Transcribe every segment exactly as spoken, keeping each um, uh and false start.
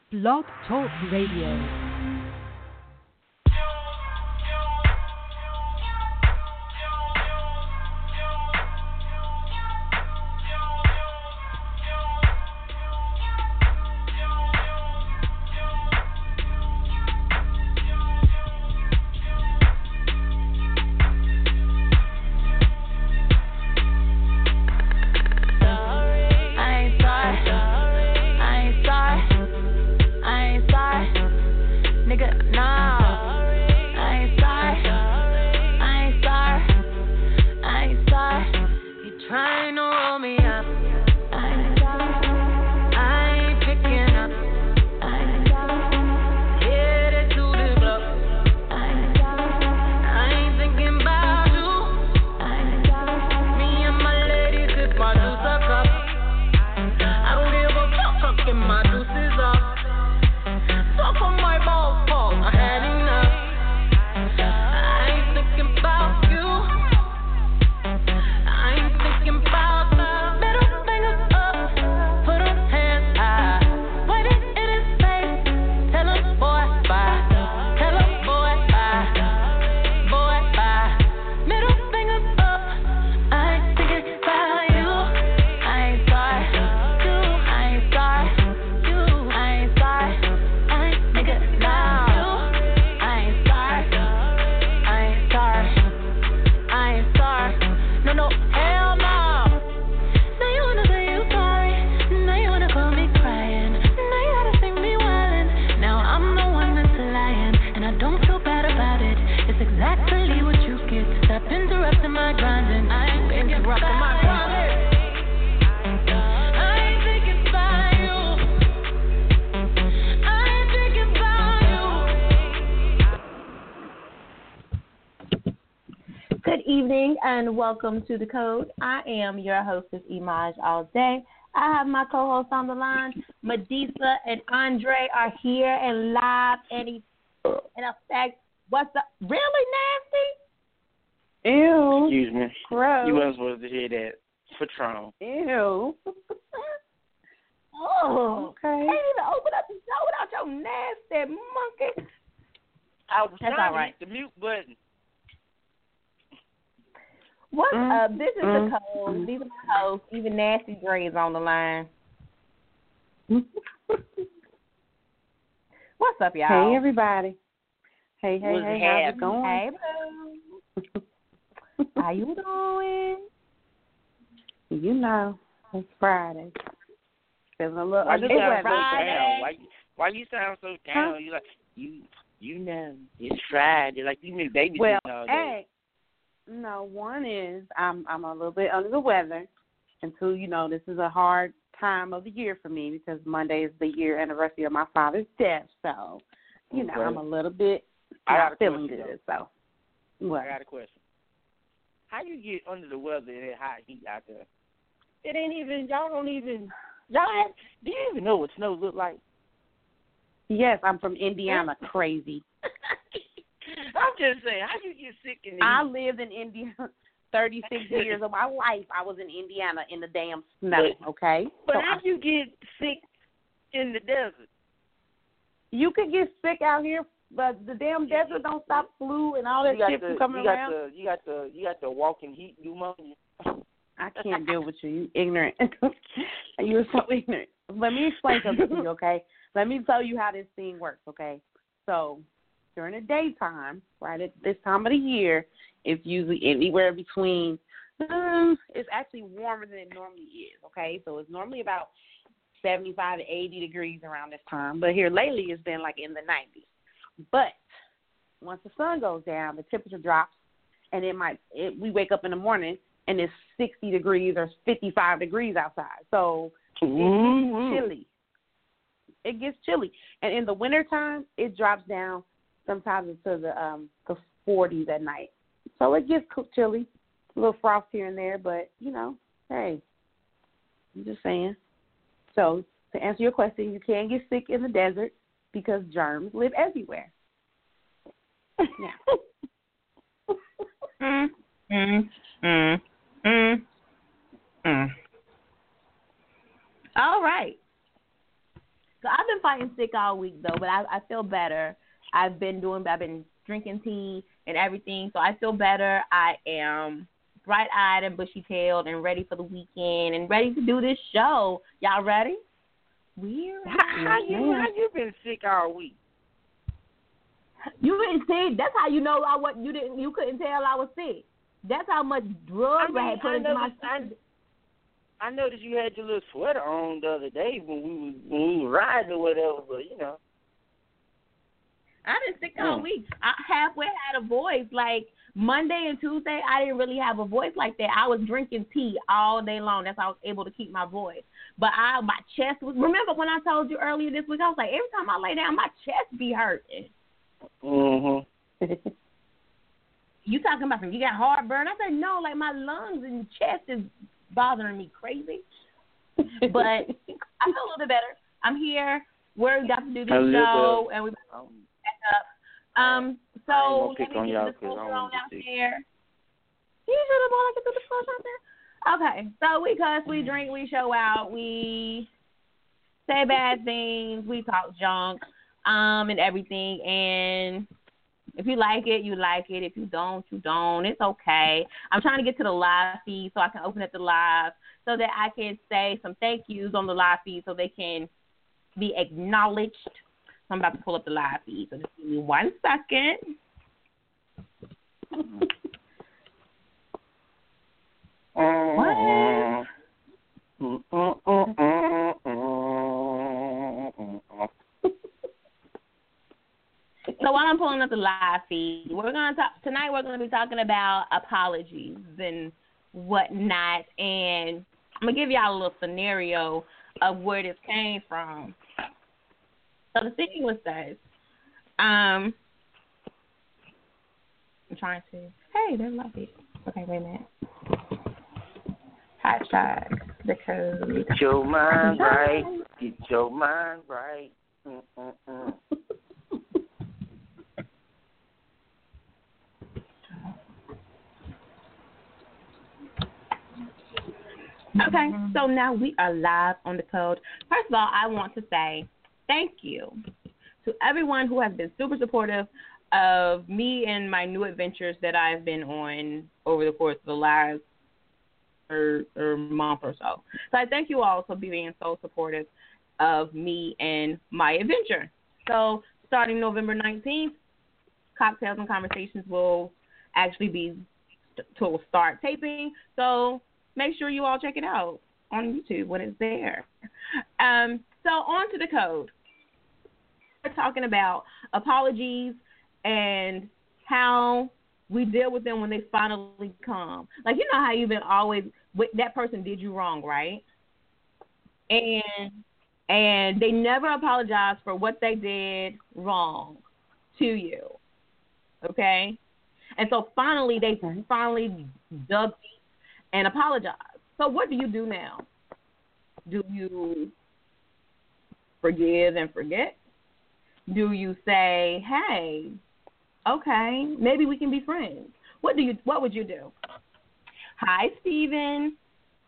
Blog Talk Radio. And welcome to The Code. I am your hostess, Imaj All Day. I have my co-hosts on the line. Medusa and Andre are here and live and in effect. What's up? Really nasty? Ew. Excuse me. Gross. You wasn't supposed to hear that. Patron. Ew. Oh, okay. Can't even open up the door without your nasty monkey. I was That's trying all right. to hit the mute button. What's mm, up? This is mm, The Code. mm. These are my hosts. Even Nasty Dre's on the line. What's up, y'all? Hey, everybody. Hey, hey, What's hey, how's it going? Hey, boo. How you doing? You know, it's Friday. Feeling a little Why under you the sound weather. so Friday. down? Why, you- why you sound so down? Huh? You like you you know it's Friday. Like you been babysitting Well, all day. hey, no, one is I'm I'm a little bit under the weather, and two, you know, this is a hard time of the year for me because Monday is the year anniversary of my father's death. So, you know, Okay. I'm a little bit I got not a feeling question, good. So, what? I got a question. How you get under the weather in that hot heat out there? It ain't even. Y'all don't even. Y'all have, do you even know what snow look like? Yes, I'm from Indiana. Crazy. I'm just saying, how you get sick in the I heat? lived in Indiana thirty-six years of my life. I was in Indiana in the damn snow, But- okay? But So how I, you get sick in the desert? you could get sick out here, but the damn desert don't stop flu and all that You got shit the, from coming you got around. the, you got the, you got the walking heat pneumonia. I can't deal with you. You ignorant. You're so ignorant. Let me explain something to you, okay? Let me tell you how this thing works, okay? So during the daytime, right at this time of the year, it's usually anywhere between, um, it's actually warmer than it normally is, okay? So it's normally about seventy-five to eighty degrees around this time. But here lately it's been like in the nineties. But once the sun goes down, the temperature drops, and it might, it, we wake up in the morning, and it's sixty degrees or fifty-five degrees outside. So it gets chilly. It gets chilly. And in the wintertime, it drops down sometimes into the um the forties at night. So it gets cook chilly, a little frost here and there, but, you know, hey, I'm just saying. So to answer your question, you can get sick in the desert because germs live everywhere. Yeah. Mm, mm, mm, mm, mm. All right. So I've been fighting sick all week though, but I, I feel better. I've been doing. I've been drinking tea and everything, so I feel better. I am bright-eyed and bushy-tailed and ready for the weekend and ready to do this show. Y'all ready? We're How, how you how you been sick all week? You didn't see. That's how you know I what you didn't. You couldn't tell I was sick. That's how much drugs I, mean, I had put I into my system. I, I noticed you had your little sweater on the other day when we was when we were riding or whatever. But you know, I've been sick all mm. week. I halfway had a voice. Like Monday and Tuesday, I didn't really have a voice like that. I was drinking tea all day long. That's how I was able to keep my voice. But I, my chest was. Remember when I told you earlier this week? I was like, every time I lay down, my chest be hurting. Mhm. You talking about you got heartburn? I said no, like my lungs and chest is bothering me crazy. But I feel a little bit better. I'm here. We're got to do this show, and we back up. Um, so let me get the disclosure on out there. You should have bought like a disclosure out there. Okay, so we cuss, we drink, we show out, we say bad things, we talk junk, um, and everything, and if you like it, you like it. If you don't, you don't. It's okay. I'm trying to get to the live feed so I can open up the live so that I can say some thank yous on the live feed so they can be acknowledged. So I'm about to pull up the live feed. So just give me one second. What? So while I'm pulling up the live feed, we're gonna talk tonight. We're gonna be talking about apologies and whatnot, and I'm gonna give y'all a little scenario of where this came from. So the thing was this. Um, I'm trying to. Hey, there's my feed. Okay, wait a minute. Hashtag the code. Get your mind right. Get your mind right. Mm-mm-mm. Okay, so now we are live on the code. First of all, I want to say thank you to everyone who has been super supportive of me and my new adventures that I've been on over the course of the last or, or month or so. So I thank you all for being so supportive of me and my adventure. So starting November nineteenth, Cocktails and Conversations will actually be to start taping. So make sure you all check it out on YouTube when it's there. Um, so on to the code. We're talking about apologies and how we deal with them when they finally come. Like, you know how you've been always, that person did you wrong, right? And and they never apologize for what they did wrong to you, okay? And so finally, they finally dug deep and apologize. So what do you do now? Do you forgive and forget? Do you say, hey, okay, maybe we can be friends? What do you? What would you do? Hi, Steven.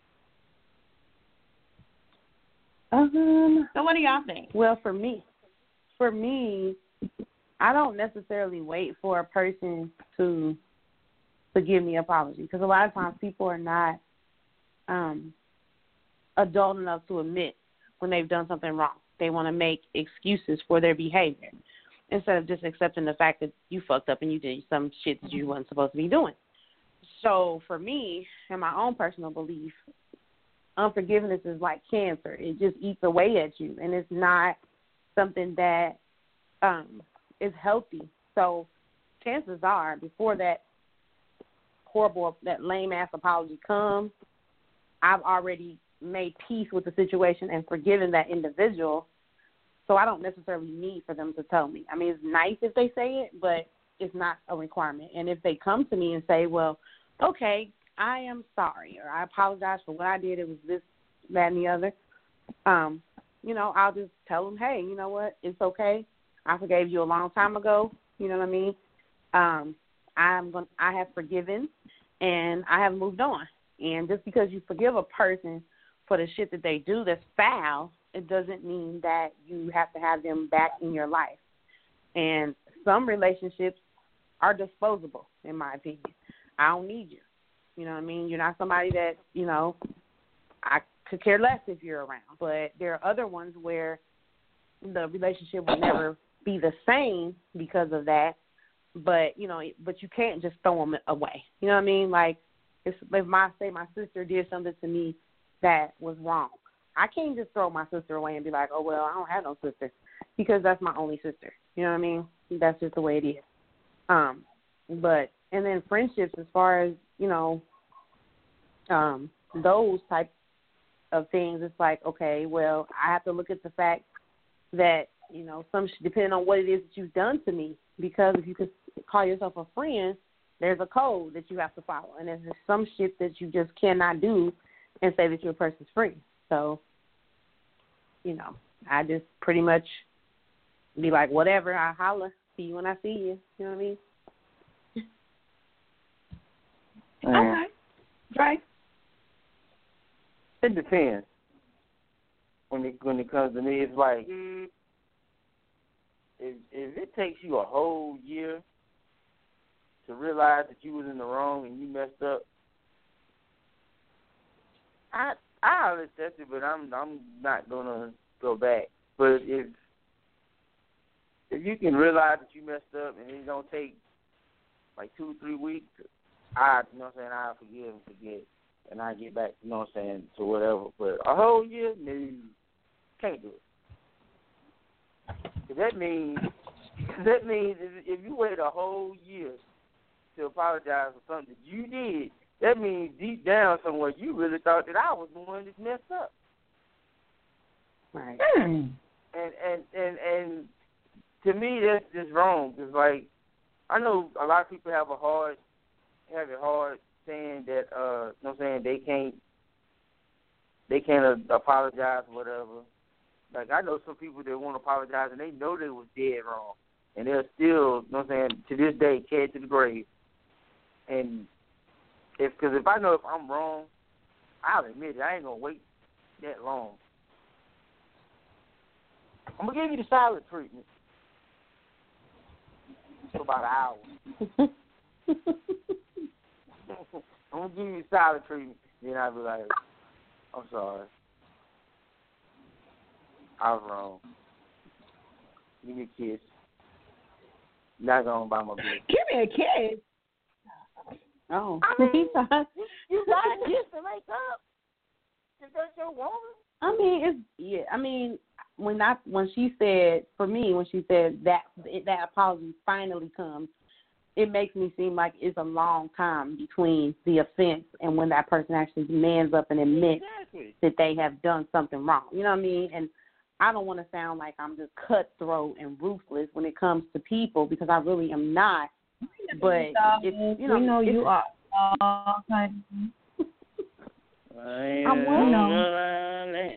Um. So what do y'all think? Well, for me, for me, I don't necessarily wait for a person to to give me an apology, because a lot of times people are not um, adult enough to admit when they've done something wrong. They want to make excuses for their behavior instead of just accepting the fact that you fucked up and you did some shit that you weren't supposed to be doing. So for me, in my own personal belief, unforgiveness is like cancer. It just eats away at you, and it's not something that um, is healthy. So chances are, before that horrible, that lame-ass apology comes, I've already made peace with the situation and forgiven that individual, so I don't necessarily need for them to tell me. I mean, it's nice if they say it, but it's not a requirement. And if they come to me and say, well, okay, I am sorry, or I apologize for what I did, it was this, that, and the other, um, you know, I'll just tell them, hey, you know what, it's okay. I forgave you a long time ago, you know what I mean? Um, I'm going I have forgiven, and I have moved on. And just because you forgive a person for the shit that they do that's foul it doesn't mean that you have to have them back in your life. And some relationships are disposable, in my opinion. I don't need you. You know what I mean? You're not somebody that, you know, I could care less if you're around. But there are other ones where the relationship will never be the same because of that. But, you know, but you can't just throw them away. You know what I mean? Like, if, if my, say my sister did something to me that was wrong, I can't just throw my sister away and be like, oh, well, I don't have no sister, because that's my only sister. You know what I mean? That's just the way it is. Um, but, and then friendships, as far as, you know, um, those types of things, it's like, okay, well, I have to look at the fact that, you know, some depending on what it is that you've done to me, because if you could call yourself a friend, there's a code that you have to follow, and there's some shit that you just cannot do and say that you're a person's friend. So, you know, I just pretty much be like, whatever, I holler, see you when I see you. You know what I mean? Okay. Right. It depends. When it when it comes to me, it's like if if it takes you a whole year to realize that you was in the wrong and you messed up, I I'll accept it, but I'm I'm not gonna go back. But if if you can realize that you messed up and it don't take like two three weeks, I you know what I'm saying, I'll forgive and forget. And I get back, you know what I'm saying, to whatever. But a whole year, no, can't do it. Cause that means, that means if, if you wait a whole year to apologize for something that you did, that means deep down somewhere you really thought that I was the one that messed up. Right. Mm. And, and, and, and to me, that's just wrong. Cause like, I know a lot of people have a hard, have it hard saying that, uh, you know what I'm saying, they can't, they can't uh, apologize or whatever. Like, I know some people that won't apologize and they know they was dead wrong. And they're still, you know what I'm saying, to this day, carried to the grave. And if, because if I know if I'm wrong, I'll admit it. I ain't going to wait that long. I'm going to give you the silent treatment for about an hour. I'm going to give you silent treatment. Then I'll be like, I'm sorry. I was wrong. Give me a kiss. Not going to buy my bill. Give me a kiss. Oh. I mean, you got to kiss to make up. Is that your woman? I mean, it's, yeah, I mean, when I, when she said, for me, when she said that, that apology finally comes, it makes me seem like it's a long time between the offense and when that person actually mans up and admits Exactly. that they have done something wrong. You know what I mean? And I don't want to sound like I'm just cutthroat and ruthless when it comes to people, because I really am not. But it's, you know, we know it's, you are. Uh, okay. I I wanna know.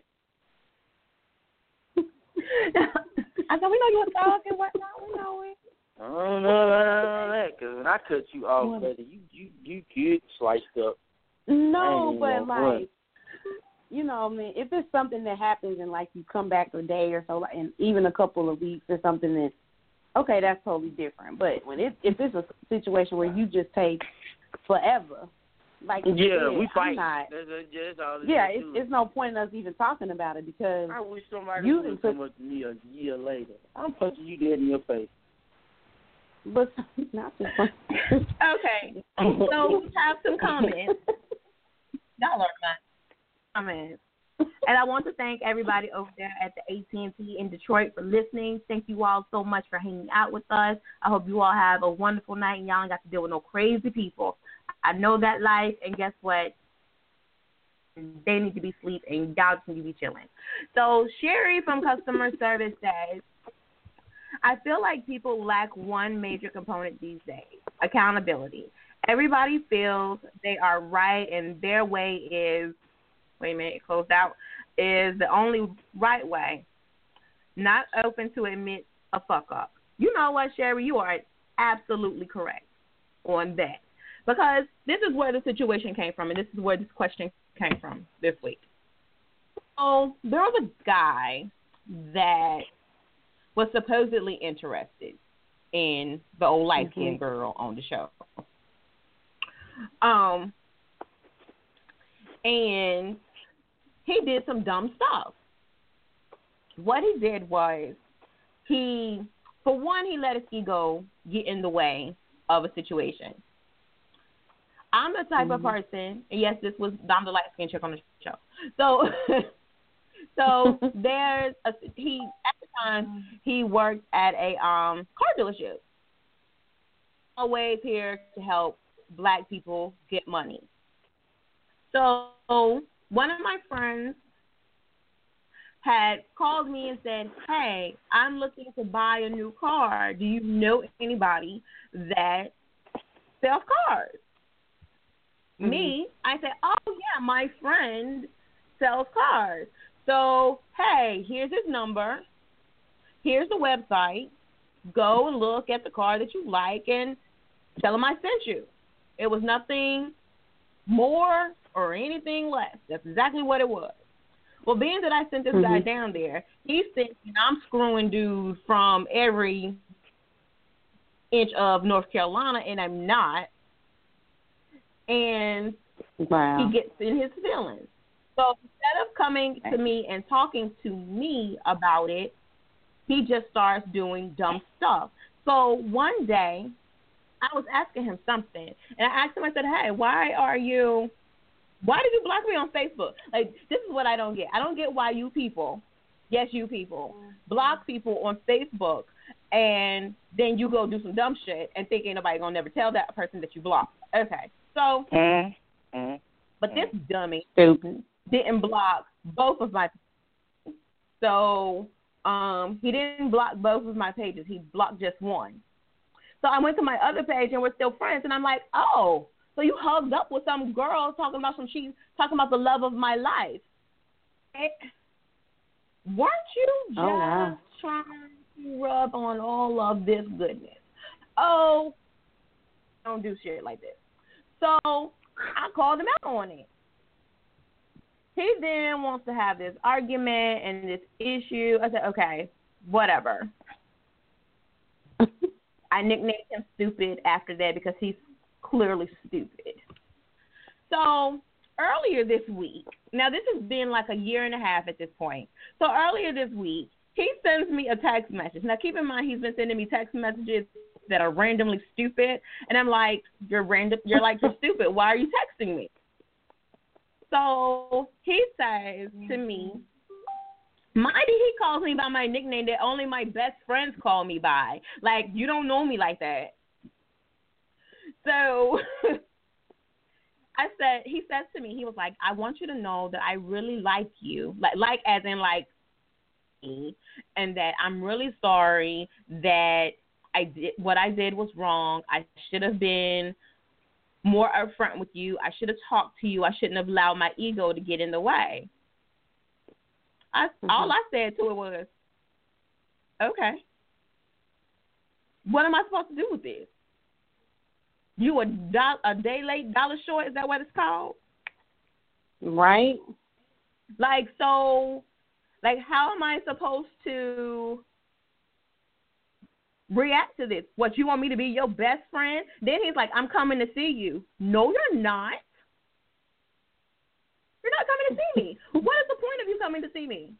I said, we know you a dog and whatnot. We know it. I don't know about all that, because when I cut you off, brother, you, you, you get sliced up. No, but gonna like, front. you know, I mean, if it's something that happens and like you come back a day or so, like, and even a couple of weeks or something, then okay, that's totally different. But when it if it's a situation where you just take forever, like you Yeah, said, we fight. I'm not, That's, that's all it yeah, is, it's too. it's no point in us even talking about it, because I wish somebody you would do so much to me a year later. I'm punching you dead in your face. but not just Okay. So we have some comments. Y'all are my comments. And I want to thank everybody over there at the A T and T in Detroit for listening. Thank you all so much for hanging out with us. I hope you all have a wonderful night and y'all ain't got to deal with no crazy people. I know that life, and guess what? They need to be asleep and y'all just need to be chilling. So Sherry from customer service says, I feel like people lack one major component these days, accountability. Everybody feels they are right and their way is, wait a minute, it closed out, is the only right way. Not open to admit a fuck up. You know what, Sherry? You are absolutely correct on that. Because this is where the situation came from, and this is where this question came from this week. So there was a guy that was supposedly interested in the old light-skinned mm-hmm. girl on the show. Um, and he did some dumb stuff. What he did was he, for one, he let his ego get in the way of a situation. I'm the type mm-hmm. of person, and yes, this was, I'm the light-skinned chick on the show. So, so there's a, he, at the time, he worked at a um car dealership. Always here to help black people get money. So one of my friends had called me and said, hey, I'm looking to buy a new car. Do you know anybody that sells cars? Mm-hmm. Me, I said, oh, yeah, my friend sells cars. So, hey, here's his number. Here's the website. Go and look at the car that you like and tell him I sent you. It was nothing more or anything less. That's exactly what it was. Well, being that I sent this mm-hmm. guy down there, he's thinking I'm screwing dudes from every inch of North Carolina, and I'm not. And wow. he gets in his feelings. So instead of coming to me and talking to me about it, he just starts doing dumb stuff. So one day, I was asking him something, and I asked him, I said, hey, why are you, why did you block me on Facebook? Like, this is what I don't get. I don't get why you people, yes, you people, block people on Facebook, and then you go do some dumb shit and think ain't nobody going to never tell that person that you blocked. Okay, so, mm-hmm. but this dummy Stupid. didn't block both of my pages. So, um, he didn't block both of my pages. He blocked just one. So I went to my other page and we're still friends, and I'm like, oh, so you hugged up with some girl talking about some she talking about the love of my life. It, weren't you just oh, wow. trying to rub on all of this goodness? Oh, don't do shit like this. So I called him out on it. He then wants to have this argument and this issue. I said, okay, whatever. I nicknamed him Stupid after that because he's clearly stupid. So earlier this week, now this has been like a year and a half at this point. So earlier this week, he sends me a text message. Now keep in mind, he's been sending me text messages that are randomly stupid, and I'm like, you're random. You're like, you're stupid. Why are you texting me? So he says to me, Mighty, he calls me by my nickname that only my best friends call me by. Like, you don't know me like that. So I said, he says to me, he was like, I want you to know that I really like you. Like, like as in like me, and that I'm really sorry that I did what I did was wrong. I should have been more upfront with you. I should have talked to you. I shouldn't have allowed my ego to get in the way. I, mm-hmm. All I said to it was, okay, what am I supposed to do with this? You a, do- a day late, dollar short? Is that what it's called? Right. Like, so, like, how am I supposed to react to this? What, you want me to be your best friend? Then he's like, I'm coming to see you. No, you're not. You're not coming to see me. What is the point of you coming to see me?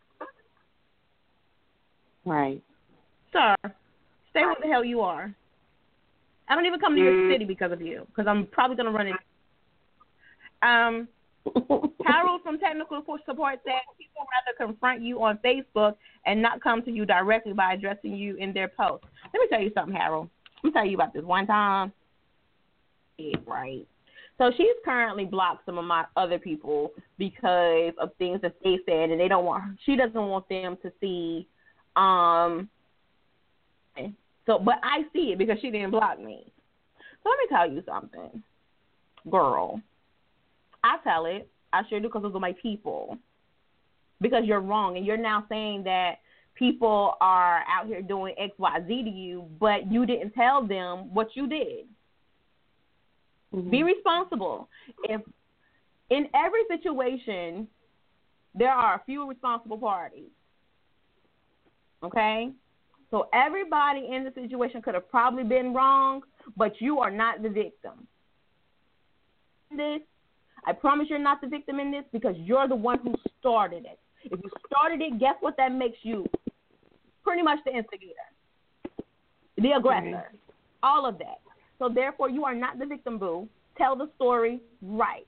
Right. Sir, stay where the hell you are. I don't even come to your city because of you, because I'm probably going to run into Um, Harold from Technical Support said people rather confront you on Facebook and not come to you directly by addressing you in their post. Let me tell you something, Harold. Let me tell you about this one time. Yeah, right. So she's currently blocked some of my other people because of things that they said, and they don't want. She doesn't want them to see. Um. So, but I see it because she didn't block me. So let me tell you something, girl. I tell it. I sure do because those are my people. Because you're wrong, and you're now saying that people are out here doing X, Y, Z to you, but you didn't tell them what you did. Mm-hmm. Be responsible. If in every situation, there are a few responsible parties. Okay? So everybody in the situation could have probably been wrong, but you are not the victim. This, I promise you're not the victim in this because you're the one who started it. If you started it, guess what that makes you? Pretty much the instigator, the aggressor, mm-hmm. all of that. So therefore, you are not the victim, boo. Tell the story right.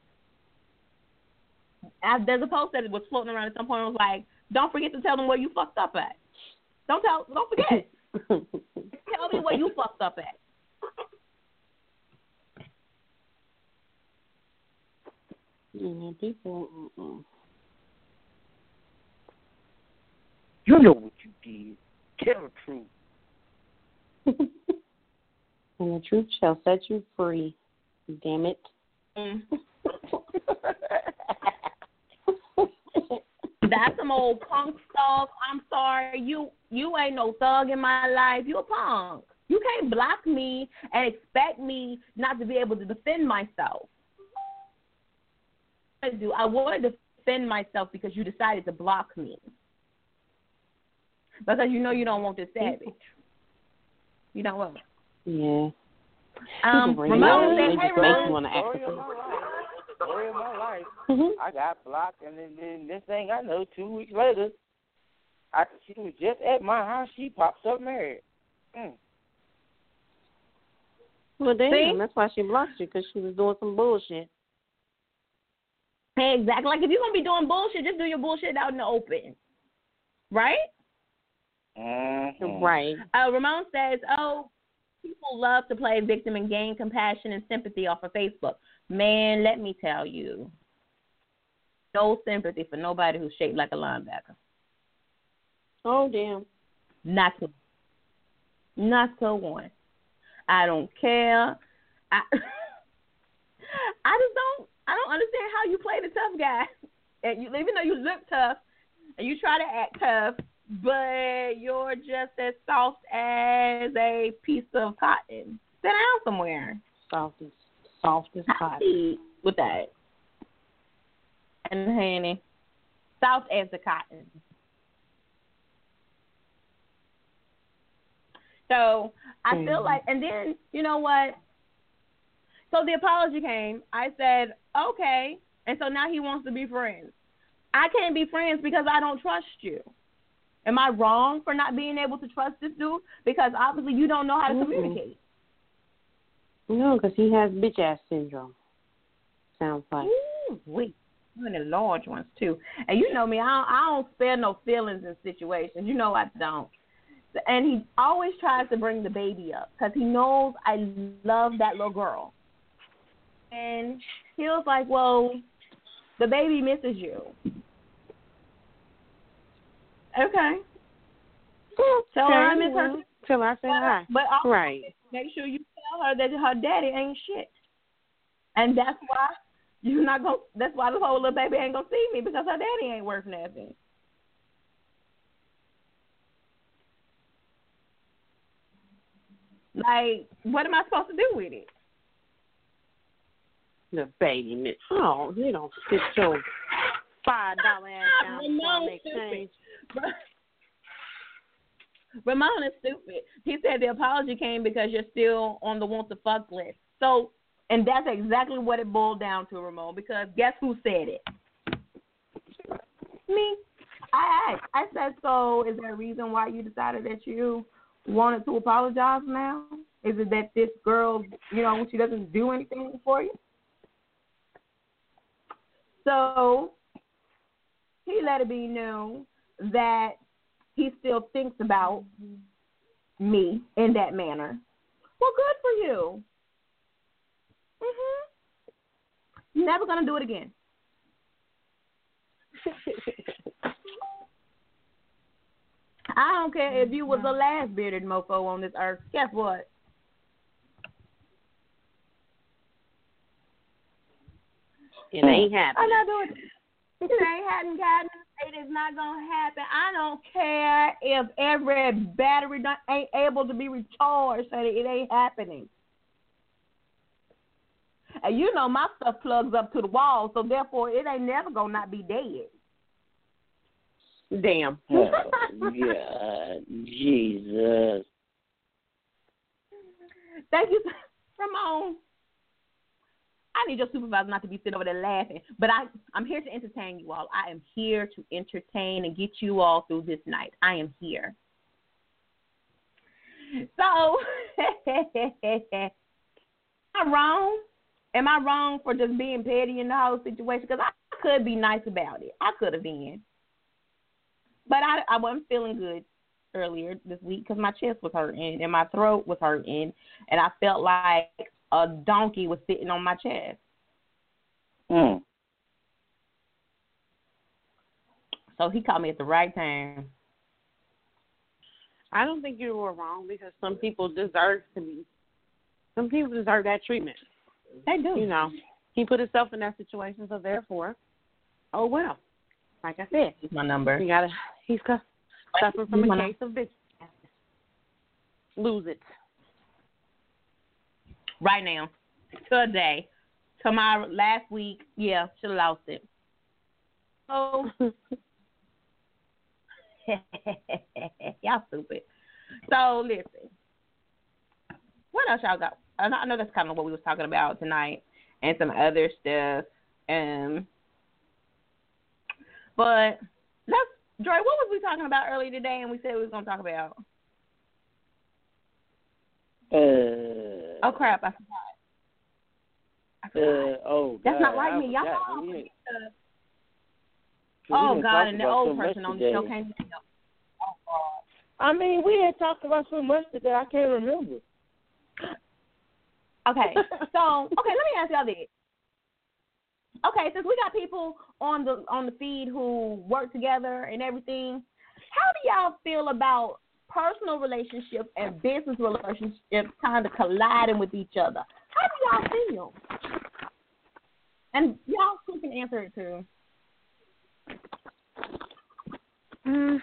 As there's a post that was floating around at some point. It was like, don't forget to tell them where you fucked up at. Don't tell. Don't forget. Tell me where you fucked up at. Yeah, people. Mm-mm. You know what you did. Tell the truth. And the truth shall set you free. Damn it. Mm. That's some old punk stuff. I'm sorry. You you ain't no thug in my life. You a punk. You can't block me and expect me not to be able to defend myself. I do. I want to defend myself because you decided to block me. Because you know you don't want this savage. You don't want it. Yeah. Um, Ramon said, hey, Ramon. Story of my life. Mm-hmm. I got blocked, and then, then this thing I know, two weeks later, I she was just at my house. She pops up married. Mm. Well, damn, See? That's why she blocked you, because she was doing some bullshit. Hey, exactly. Like, if you're going to be doing bullshit, just do your bullshit out in the open. Right? Mm-hmm. Right. Uh, Ramon says, oh, people love to play victim and gain compassion and sympathy off of Facebook. Man, let me tell you, no sympathy for nobody who's shaped like a linebacker. Oh, damn. Not to, not to one. I don't care. I, I just don't. I don't understand how you play the tough guy, and you, even though you look tough and you try to act tough, but you're just as soft as a piece of cotton. Sit down somewhere. Soft as soft as cotton. With that. And honey, soft as the cotton. So I mm-hmm. feel like, and then you know what? So the apology came. I said, okay, and so now he wants to be friends. I can't be friends because I don't trust you. Am I wrong for not being able to trust this dude? Because obviously you don't know how to mm-hmm. communicate. No, because he has bitch ass syndrome. Sounds like. Ooh, wait, one of the large ones too. And you know me, I don't, I don't spare no feelings in situations. You know I don't. And he always tries to bring the baby up because he knows I love that little girl. And he was like, well, the baby misses you. Okay. Tell her I miss her. Tell her I said hi. But also right. make sure you tell her that her daddy ain't shit. And that's why you're not going that's why the whole little baby ain't gonna see me, because her daddy ain't worth nothing. Like, what am I supposed to do with it? The baby. Oh, you don't sit your five dollar ass down before make change. Ramon is stupid. He said the apology came because you're still on the want to fuck list. So, and that's exactly what it boiled down to, Ramon, because guess who said it? Me. I asked. I said, so is there a reason why you decided that you wanted to apologize now? Is it that this girl, you know, she doesn't do anything for you? So he let it be known that he still thinks about me in that manner. Well, good for you. Mhm. You're never gonna do it again. I don't care if you was the last bearded mofo on this earth. Guess what? It ain't happening. I'm not doing it. It ain't happening, God. It is not going to happen. I don't care if every battery not, ain't able to be recharged, so it ain't happening. And you know my stuff plugs up to the wall, so therefore it ain't never going to not be dead. Damn. Oh, God, Jesus. Thank you, Ramon. I need your supervisor not to be sitting over there laughing. But I, I'm here to entertain you all. I am here to entertain and get you all through this night. I am here. So, am I wrong? Am I wrong for just being petty in the whole situation? Because I could be nice about it. I could have been. But I, I wasn't feeling good earlier this week because my chest was hurting and my throat was hurting. And I felt like a donkey was sitting on my chest. Mm. So he called me at the right time. I don't think you were wrong because some people deserve to be. Some people deserve that treatment. They do. You know, he put himself in that situation, so therefore, oh well. Like I said, Here's my number. he gotta. He's suffering from a Here's case of bitch. Lose it. Right now. Today. Tomorrow. Last week. Yeah, should have lost it. Oh. Y'all stupid. So, listen. What else y'all got? I know that's kind of what we was talking about tonight and some other stuff. Um, but, let's, Joy, what was we talking about earlier today and we said we was going to talk about? Uh, oh, crap. I forgot. I forgot. Uh, oh, That's God, not like I me. Y'all forgot. know I'm We forget didn't- stuff. we Oh, didn't God, talk and the about old so much person on the today. show came to help. Oh, God. I mean, we had talked about so much today, I can't remember. Okay, so okay, let me ask y'all this. Okay, since we got people on the on the feed who work together and everything, how do y'all feel about personal relationships and business relationships kind of colliding with each other? How do y'all feel? And y'all who can answer it too. Mm.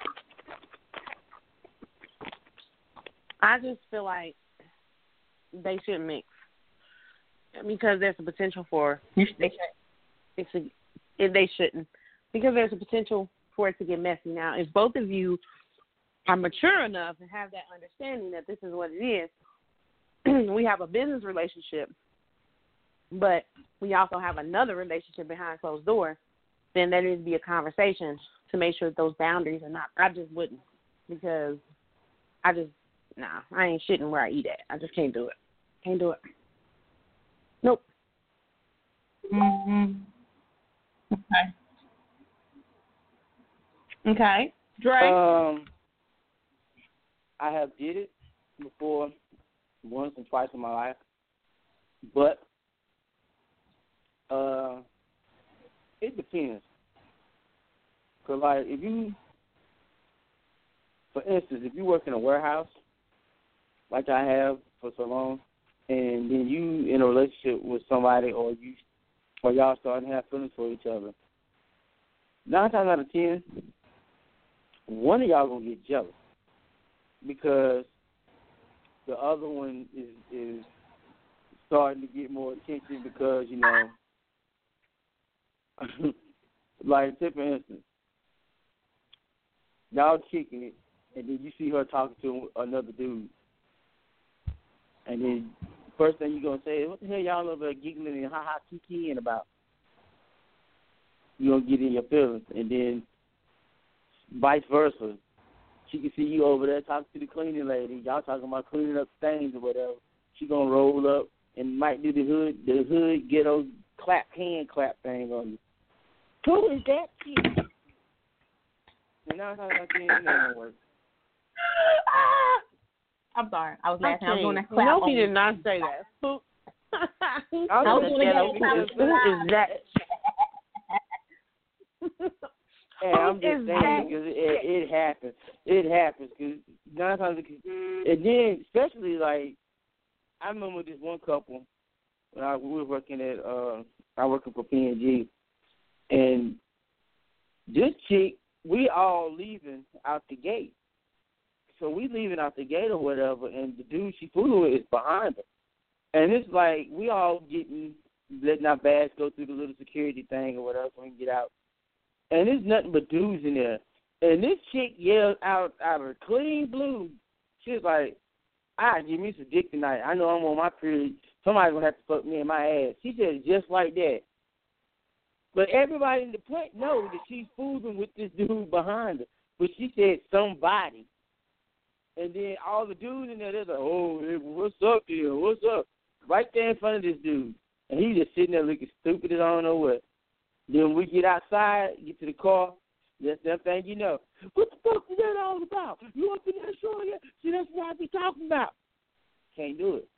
I just feel like they shouldn't mix because there's a potential for You should. it's a, if they shouldn't because there's a potential for it to get messy. Now, if both of you are mature enough and have that understanding that this is what it is, we have a business relationship, but we also have another relationship behind closed doors, then there needs to be a conversation to make sure that those boundaries are not. I just wouldn't because I just, nah, I ain't shitting where I eat at. I just can't do it. Can't do it. Nope. Mm-hmm. Okay. Okay. Dre? Um, I have did it before once and twice in my life, but uh, it depends. Cause like if you, for instance, if you work in a warehouse, like I have for so long, and then you in a relationship with somebody, or you, or y'all starting to have feelings for each other, nine times out of ten, one of y'all gonna get jealous because the other one is is starting to get more attention because you know, like say for instance, y'all kicking it, and then you see her talking to another dude. And then first thing you're going to say is, what the hell y'all over there giggling and ha-ha kikiing about? You're going to get in your feelings. And then vice versa. She can see you over there talking to the cleaning lady. Y'all talking about cleaning up stains or whatever. She going to roll up and might do the hood, the hood ghetto clap, hand clap thing on you. Who is that kid? And now I'm talking about it ain't going to work. I'm sorry. I was laughing. Okay. I was doing that clap. No, on he you. did not say that. Who? I was was doing just that saying, clap. Who is that? and I'm Who just is saying that? because it, it happens. It happens because nine times, it- and then especially like I remember this one couple when I we were working at uh I working for P and G, and this chick we all leaving out the gate. So we leaving out the gate or whatever, and the dude she fooling with is behind her. And it's like we all getting, letting our bags go through the little security thing or whatever so we can get out. And there's nothing but dudes in there. And this chick yelled out out of clean blue. She was like, "I give me some dick tonight. I know I'm on my period. Somebody's gonna have to fuck me in my ass." She said it just like that. But everybody in the plant knows that she's fooling with this dude behind her. But she said somebody. And then all the dudes in there, they're like, "Oh, hey, what's up here? What's up?" Right there in front of this dude. And he just sitting there looking stupid as I don't know what. Then we get outside, get to the car. That's that thing you know. What the fuck is that all about? You up in that show yet? See, that's what I be talking about. Can't do it.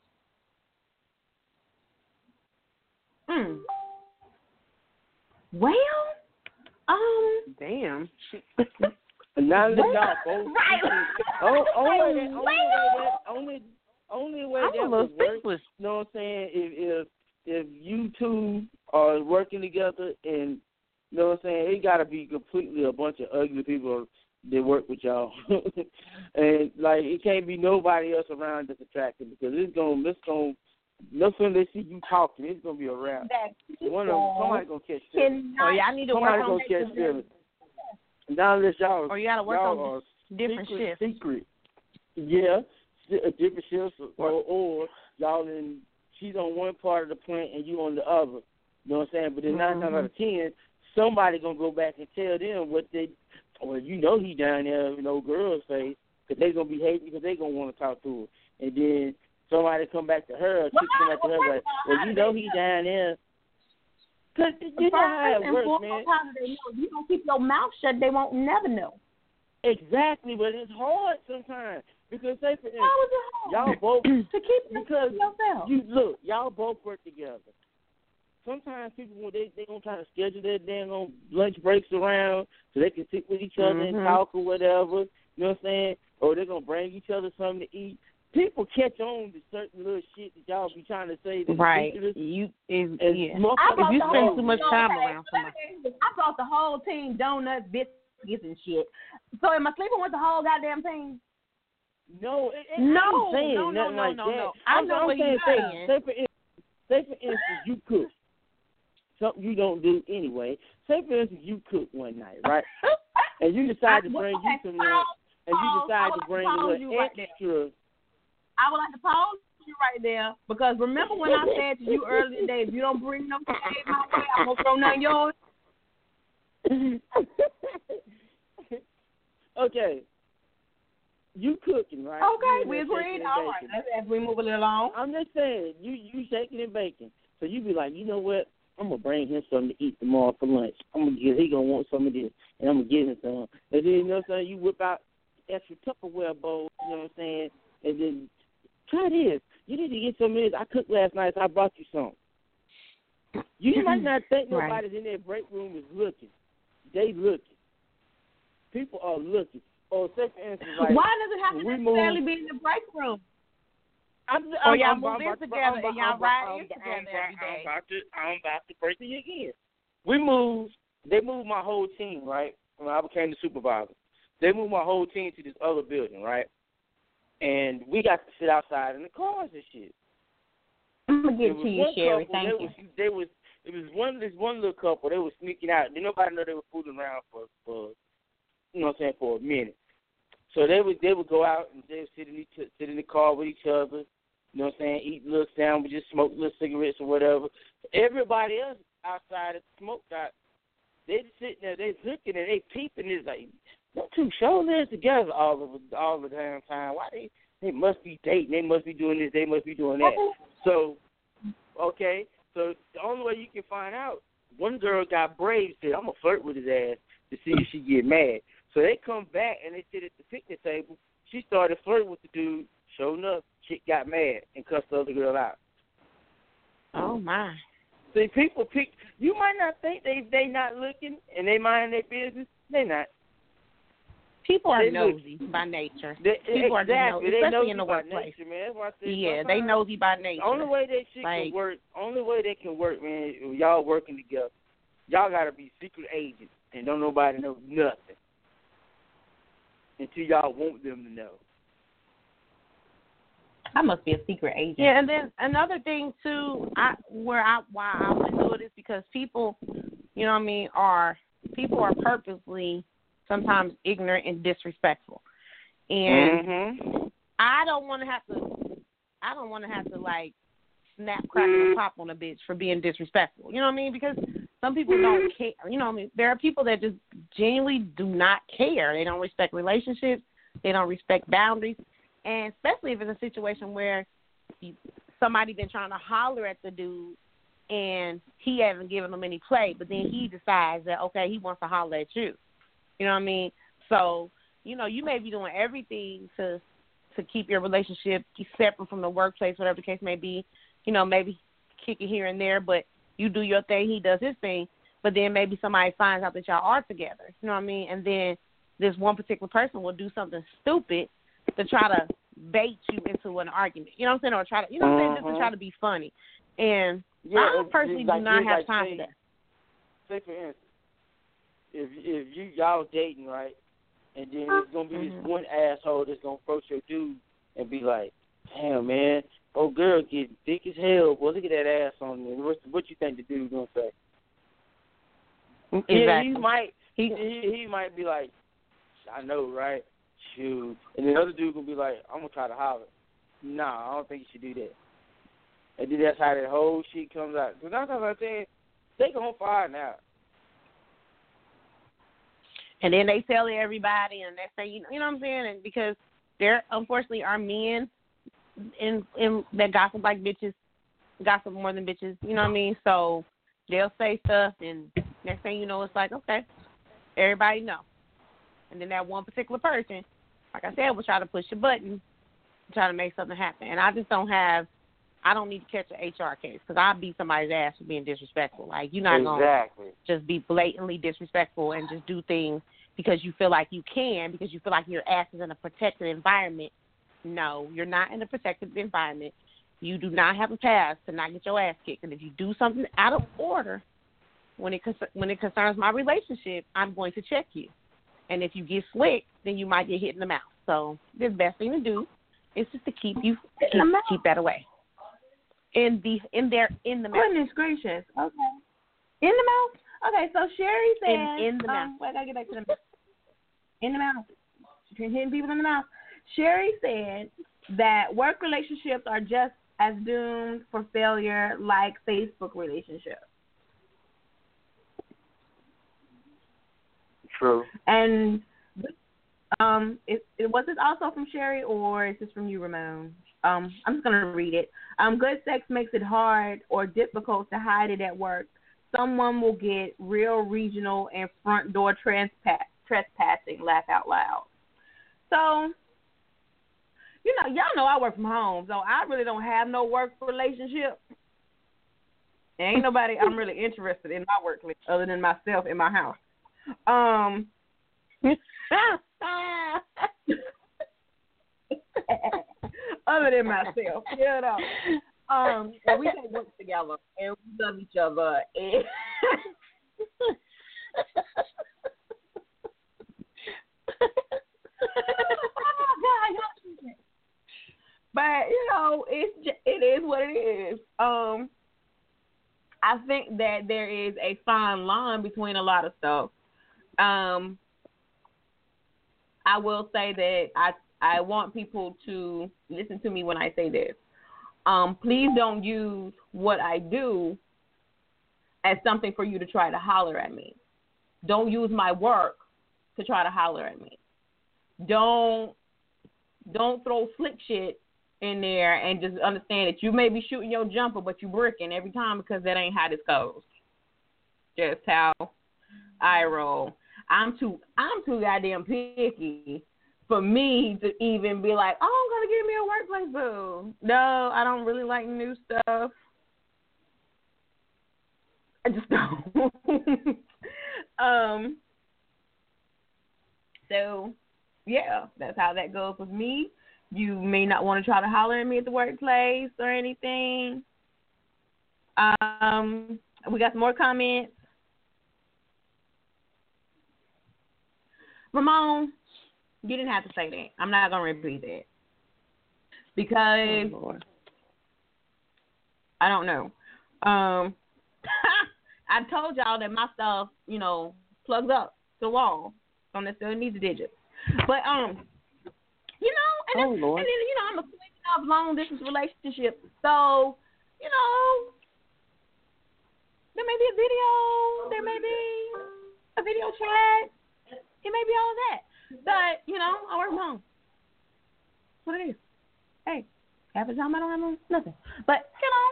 Hmm. Well, um, Damn. And now that y'all both right. oh, only, Like, that, only way that only only way I'm that a little would work, speechless. you know what I'm saying, if if if you two are working together and you know what I'm saying, it gotta be completely a bunch of ugly people that work with y'all. And like it can't be nobody else around that's attractive because it's gonna it's gonna no sooner they see you talking, it's gonna be a wrap. One of them somebody gonna catch feelings. Oh, y'all need to Somebody work on gonna catch feelings. Now that y'all Or you gotta work y'all on are different secret, shifts. Secret. Yeah, a different shifts, or, or y'all in she's on one part of the plant and you on the other. You know what I'm saying? But then Mm-hmm. nine times out of ten, somebody gonna go back and tell them what they. Well, you know he down there with no girl's face because they gonna be hating because they gonna want to talk to her, and then somebody come back to her, or chick come back to her like, well, you know he down there. Cause you know how it works, man. How do they know? If you don't keep your mouth shut, they won't never know. Exactly, but it's hard sometimes because say for instance, How is it hard? y'all both to keep because yourself? you look, y'all both work together. Sometimes people when they they gonna try to schedule their damn on lunch breaks around so they can sit with each other Mm-hmm. and talk or whatever. You know what I'm saying? Or they're gonna bring each other something to eat. People catch on to certain little shit that y'all be trying to say. That's Right. ridiculous. You is And yeah. I If you brought the spend whole- too much no, time okay, around somebody. I brought the whole team donuts, biscuits, and shit. So am I sleeping with the whole goddamn team? No, it, it, No, I ain't saying no, no, nothing no, like no, that. no. I I'm, know I'm what saying, you're say, saying. say for instance, say for instance, you cook something you don't do anyway. Say for instance, you cook one night, right? And you decide to bring you some, uh, and you decide to bring a little extra. I would like to pause you right there because remember when I said to you earlier today, if you don't bring no shade my way, I'm gonna throw none yours. Okay, you cooking, right? Okay, You we in there agreed. shaking and All right, baking. let's as we move a little along. I'm just saying, you you shaking and baking, so you be like, you know what? I'm gonna bring him something to eat tomorrow for lunch. I'm gonna get he gonna want some of this, and I'm gonna give him some. And then you know what I'm saying? You whip out extra Tupperware bowls. You know what I'm saying? And then try this. You need to get some of this. I cooked last night, so I brought you some. You might not think Right. nobody's in their break room is looking. They looking. People are looking. Or say for instance, like Why does it have to we necessarily move- be in the break room? I'm, Or I'm, y'all I'm, move I'm, in I'm, together I'm, and y'all I'm, ride I'm, in together I'm, every day. I'm about to, I'm about to break it again. We moved. They moved my whole team, right? When I became the supervisor, they moved my whole team to this other building, right? And we got to sit outside in the cars and shit. I'm gonna There give it was to you, one Sherry. couple, Thank they you. Was, they was it was one this one little couple. They was sneaking out. Did nobody know they were fooling around for for you know what I'm saying for a minute. So they would they would go out and they would sit in each, sit in the car with each other. You know what I'm saying? Eat little sandwiches, smoke little cigarettes or whatever. Everybody else outside at the smoke shop, they sitting there, they looking and they peeping. It's like them two sure live together all of all the damn time. Why they they must be dating? They must be doing this. They must be doing that. So okay, so the only way you can find out, one girl got brave, said I'm gonna flirt with his ass to see if she get mad. So they come back and they sit at the picnic table. She started flirting with the dude. Sure enough, chick got mad and cussed the other girl out. Oh my. See, people pick. You might not think they they not looking and they mind their business. They not. People are They look- nosy by nature. They, People are just exactly. nosy, They especially nosy in the by workplace. nature, man. That's why I said Yeah, they sometimes nosy by nature. The only way that shit Like- can work, only way they can work, man, is y'all working together. Y'all gotta be secret agents and don't nobody know nothing until y'all want them to know. I must be a secret agent. Yeah, and then another thing too, I where I why I wouldn't do it is because people, you know what I mean, are people are purposely sometimes ignorant and disrespectful. And mm-hmm. I don't want to have to. I don't want to have to like snap, crack, and pop on a bitch for being disrespectful. You know what I mean? Because some people don't care. You know what I mean? There are people that just genuinely do not care. They don't respect relationships. They don't respect boundaries. And especially if it's a situation where you, somebody been trying to holler at the dude and he hasn't given them any play, but then he decides that, okay, he wants to holler at you. You know what I mean? So, you know, you may be doing everything to to keep your relationship separate from the workplace, whatever the case may be. You know, maybe kick it here and there, but you do your thing, he does his thing. But then maybe somebody finds out that y'all are together. You know what I mean? And then this one particular person will do something stupid to try to bait you into an argument. You know what I'm saying? Or try to, you know what I'm saying, just to try to be funny. And yeah, I personally like, do not have like time say, for that. Say for instance, if if you y'all dating, right, and then there's gonna be mm-hmm. this one asshole that's gonna approach your dude and be like, "Damn, man, oh girl getting thick as hell. Boy, look at that ass on me. What what you think the dude's gonna say?" Exactly. Yeah, he might he, he he might be like, "I know, right? Shoot," and the other dude gonna be like, "I'm gonna try to holler." Nah, I don't think you should do that. And then that's how that whole shit comes out. Because nine times out of ten, they gonna find out. And then they tell everybody, and they say, you know, you know what I'm saying? And because there, unfortunately, are men in, in that gossip like bitches, gossip more than bitches. You know what I mean? So they'll say stuff, and next thing you know, it's like, okay, everybody know. And then that one particular person, like I said, will try to push a button, try to make something happen. And I just don't have. I don't need to catch an H R case because I'll beat somebody's ass for being disrespectful. Like, you're not exactly. going to just be blatantly disrespectful and just do things because you feel like you can, because you feel like your ass is in a protected environment. No, you're not in a protected environment. You do not have a pass to not get your ass kicked. And if you do something out of order, when it when it concerns my relationship, I'm going to check you. And if you get slick, then you might get hit in the mouth. So the best thing to do is just to keep you keep, keep that away. In the in there in the mouth. Goodness gracious. Okay. In the mouth? Okay, so Sherry said in, in the um, mouth. wait, I gotta get back to the mouth. In the mouth. Hitting people in the mouth. Sherry said that work relationships are just as doomed for failure like Facebook relationships. True. And um, it, it, was this also from Sherry or is this from you, Ramon? Um, I'm just going to read it. Um, good sex makes it hard or difficult to hide it at work. Someone will get real regional and front door trespass, trespassing, laugh out loud. So, you know, y'all know I work from home, so I really don't have no work relationship. There ain't nobody I'm really interested in my work other than myself in my house. Um, other than myself, you know. Um, and we can work together and we love each other. And but you know, it's just, it is what it is. Um, I think that there is a fine line between a lot of stuff. Um, I will say that I I want people to listen to me when I say this. Um, please don't use what I do as something for you to try to holler at me. Don't use my work to try to holler at me. Don't don't throw slick shit in there and just understand that you may be shooting your jumper, but you bricking every time because that ain't how this goes. Just how I roll. I'm too I'm too goddamn picky for me to even be like, oh, I'm gonna give me a workplace boo. No, I don't really like new stuff. I just don't. um. So, yeah, that's how that goes with me. You may not want to try to holler at me at the workplace or anything. Um, we got some more comments. Ramon, you didn't have to say that. I'm not going to repeat that. Because oh, I don't know. Um, I told y'all that my stuff, you know, plugs up to the wall. Don't necessarily need the digits. But um, you know, and, Oh, then, Lord. and then you know, I'm a queen of long distance relationships. So you know, there may be a video, there may be a video chat, it may be all of that. But you know, I work from home. That's what it is. Hey, half the time I don't have no- nothing. But you know,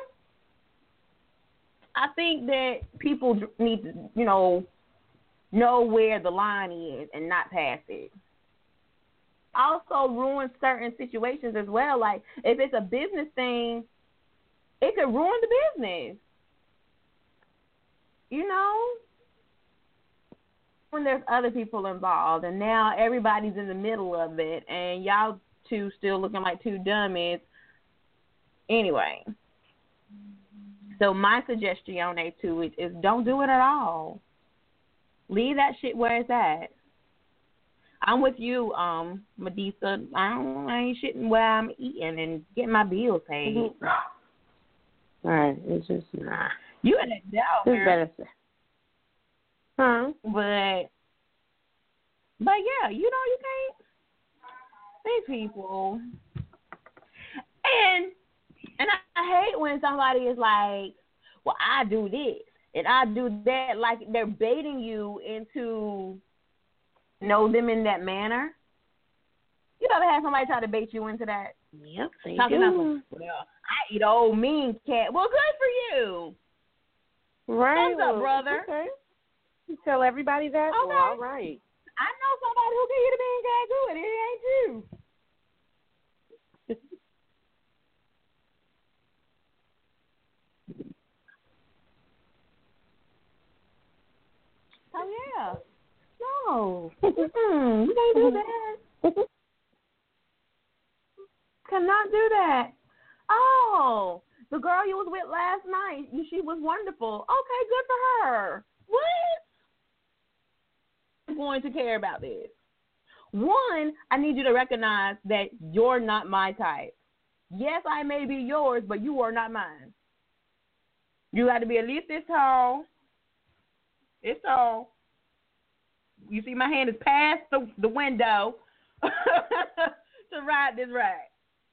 I think that people need to, you know, know where the line is and not pass it. Also ruin certain situations as well. Like, if it's a business thing, it could ruin the business. You know? When there's other people involved, and now everybody's in the middle of it, and y'all two still looking like two dummies. Anyway. So my suggestion on A two is, is don't do it at all. Leave that shit where it's at. I'm with you, um, Medusa. I don't I ain't shitting where I'm eating and getting my bills paid. Mm-hmm. All right, it's just nah. You in that down It's better. Say. Huh? But but yeah, you know you can't. These people, and and I, I hate when somebody is like, well, I do this and I do that, like they're baiting you into know them in that manner. You ever had somebody try to bait you into that? Yep, they Talking do. about, well, I eat old mean cat. Well, good for you. Right. Thumbs up, brother. Okay. You tell everybody that? Okay. Well, all right. I know somebody who can eat a bean cat good. It ain't you. Oh, yeah. No. Mm-mm. You can't do that. Cannot do that. Oh, the girl you was with last night, she was wonderful. Okay, good for her. What? I'm going to care about this. One, I need you to recognize that you're not my type. Yes, I may be yours, but you are not mine. You got to be at least this tall. It's tall. You see my hand is past the, the window to ride this ride.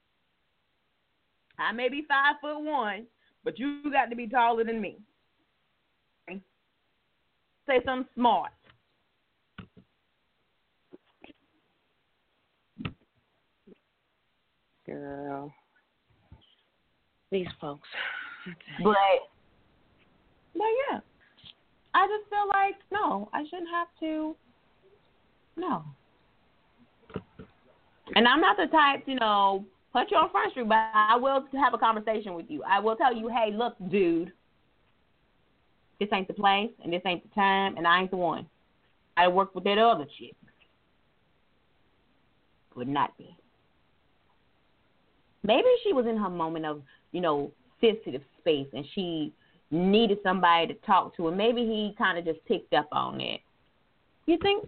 I may be five foot one, but you got to be taller than me. Okay? Say something smart. Girl. These folks. But, but yeah. I just feel like, no, I shouldn't have to. No. And I'm not the type, you know, put you on Front Street, but I will have a conversation with you. I will tell you, hey, look, dude, this ain't the place, and this ain't the time, and I ain't the one. I work with that other chick. Would not be. Maybe she was in her moment of, you know, sensitive space, and she needed somebody to talk to, and maybe he kind of just picked up on it. You think?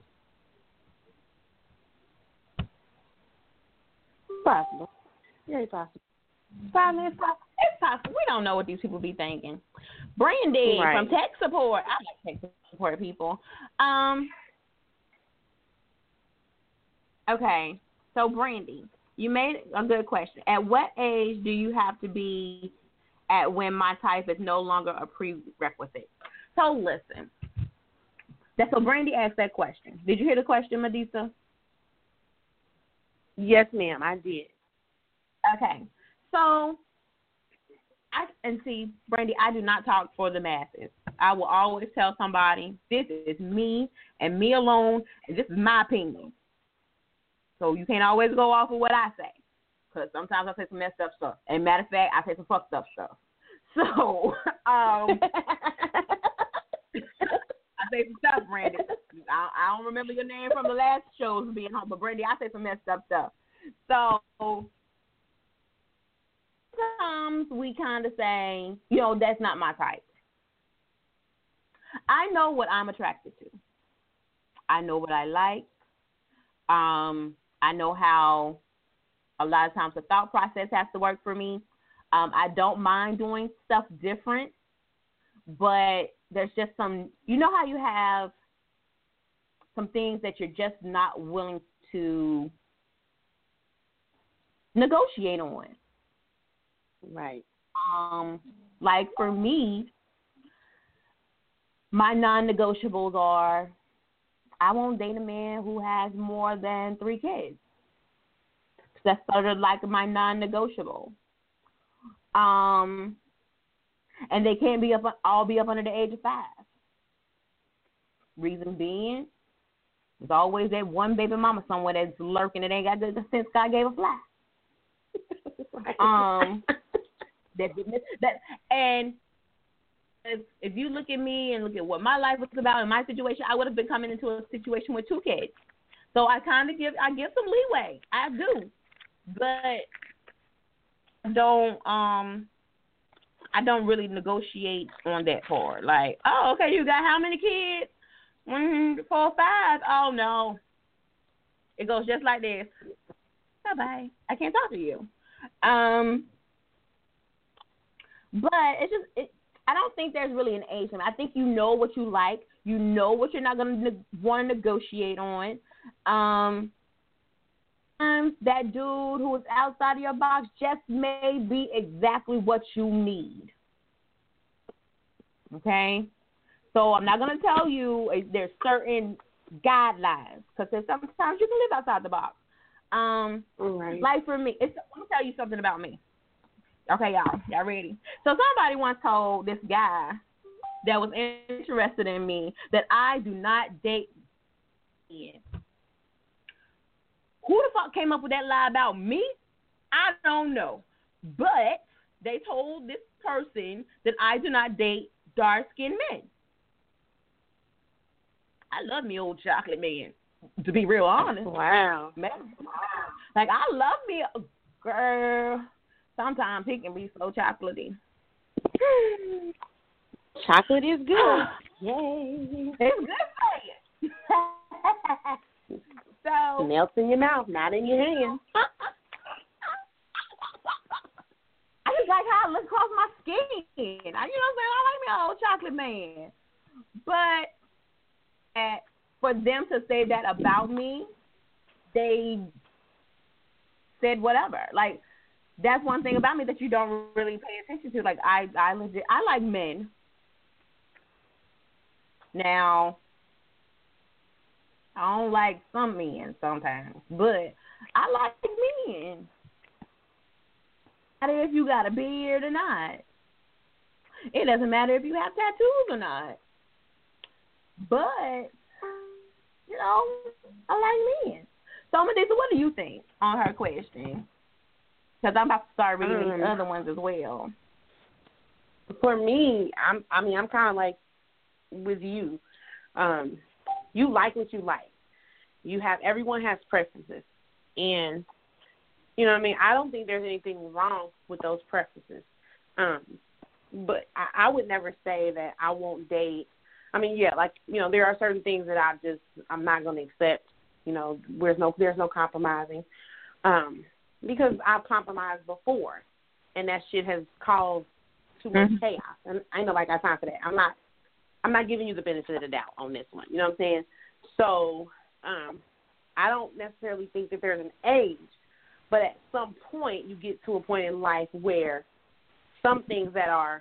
Possible. Very possible. Probably it's possible. It's possible. We don't know what these people be thinking. Brandy Right. from tech support. I like tech support people. Um. Okay, so Brandy, you made a good question. At what age do you have to be at when my type is no longer a prerequisite? So listen. That's so Brandy asked that question. Did you hear the question, Medusa? Yes, ma'am, I did. Okay. So, I and see, Brandy, I do not talk for the masses. I will always tell somebody, this is me and me alone, and this is my opinion. So you can't always go off of what I say, because sometimes I say some messed up stuff. And matter of fact, I say some fucked up stuff. So, um, I say some stuff, Brandy. I, I don't remember your name from the last shows being home, but Brandy, I say some messed up stuff. So sometimes we kind of say, you know, that's not my type. I know what I'm attracted to. I know what I like. Um, I know how a lot of times the thought process has to work for me. Um, I don't mind doing stuff different, but there's just some, you know how you have some things that you're just not willing to negotiate on. Right. Um, like for me, my non-negotiables are I won't date a man who has more than three kids. That's sort of like my non-negotiable. Um, and they can't be up, all be up under the age of five. Reason being, there's always that one baby mama somewhere that's lurking that ain't got the sense God gave a fly. um, that that and if, if you look at me and look at what my life was about in my situation, I would have been coming into a situation with two kids. So I kind of give I give some leeway. I do, but I don't um I don't really negotiate on that part. Like, oh, okay, you got how many kids? Mm, four, five. Oh no, it goes just like this. Bye bye. I can't talk to you. Um, but it's just it. I don't think there's really an age limit. I think you know what you like. You know what you're not going to ne- want to negotiate on. Um, that dude who is outside of your box just may be exactly what you need. Okay? So I'm not going to tell you uh, there's certain guidelines because sometimes you can live outside the box. Um, right. Like for me, it's, let me tell you something about me. Okay, y'all. Y'all ready? So somebody once told this guy that was interested in me that I do not date men. Who the fuck came up with that lie about me? I don't know. But they told this person that I do not date dark-skinned men. I love me old chocolate man, to be real honest. Wow. Man, like, I love me a girl. Sometimes he can be so chocolatey. Chocolate is good. Yay. It's good for you. So melts in your mouth, not in your hand. I just like how it looks across my skin. I, you know what I'm saying? I like me an old chocolate man. But uh, for them to say that about me, they said whatever. Like, that's one thing about me that you don't really pay attention to. Like, I, I legit, I like men. Now, I don't like some men sometimes, but I like men. No matter if you got a beard or not. It doesn't matter if you have tattoos or not. But, you know, I like men. So, Medusa, what do you think on her question? Because I'm about to start reading um, these other ones as well. For me, I'm. I mean, I'm kind of like with you. Um, you like what you like. You have. Everyone has preferences, and you know what I mean. I don't think there's anything wrong with those preferences. Um, but I, I would never say that I won't date. I mean, yeah, like you know, there are certain things that I just I'm not going to accept. You know, there's no there's no compromising. Um. Because I've compromised before, and that shit has caused too much mm-hmm. chaos. And I know, like, I got time for that. I'm not, I'm not giving you the benefit of the doubt on this one. You know what I'm saying? So, um, I don't necessarily think that there's an age, but at some point you get to a point in life where some things that are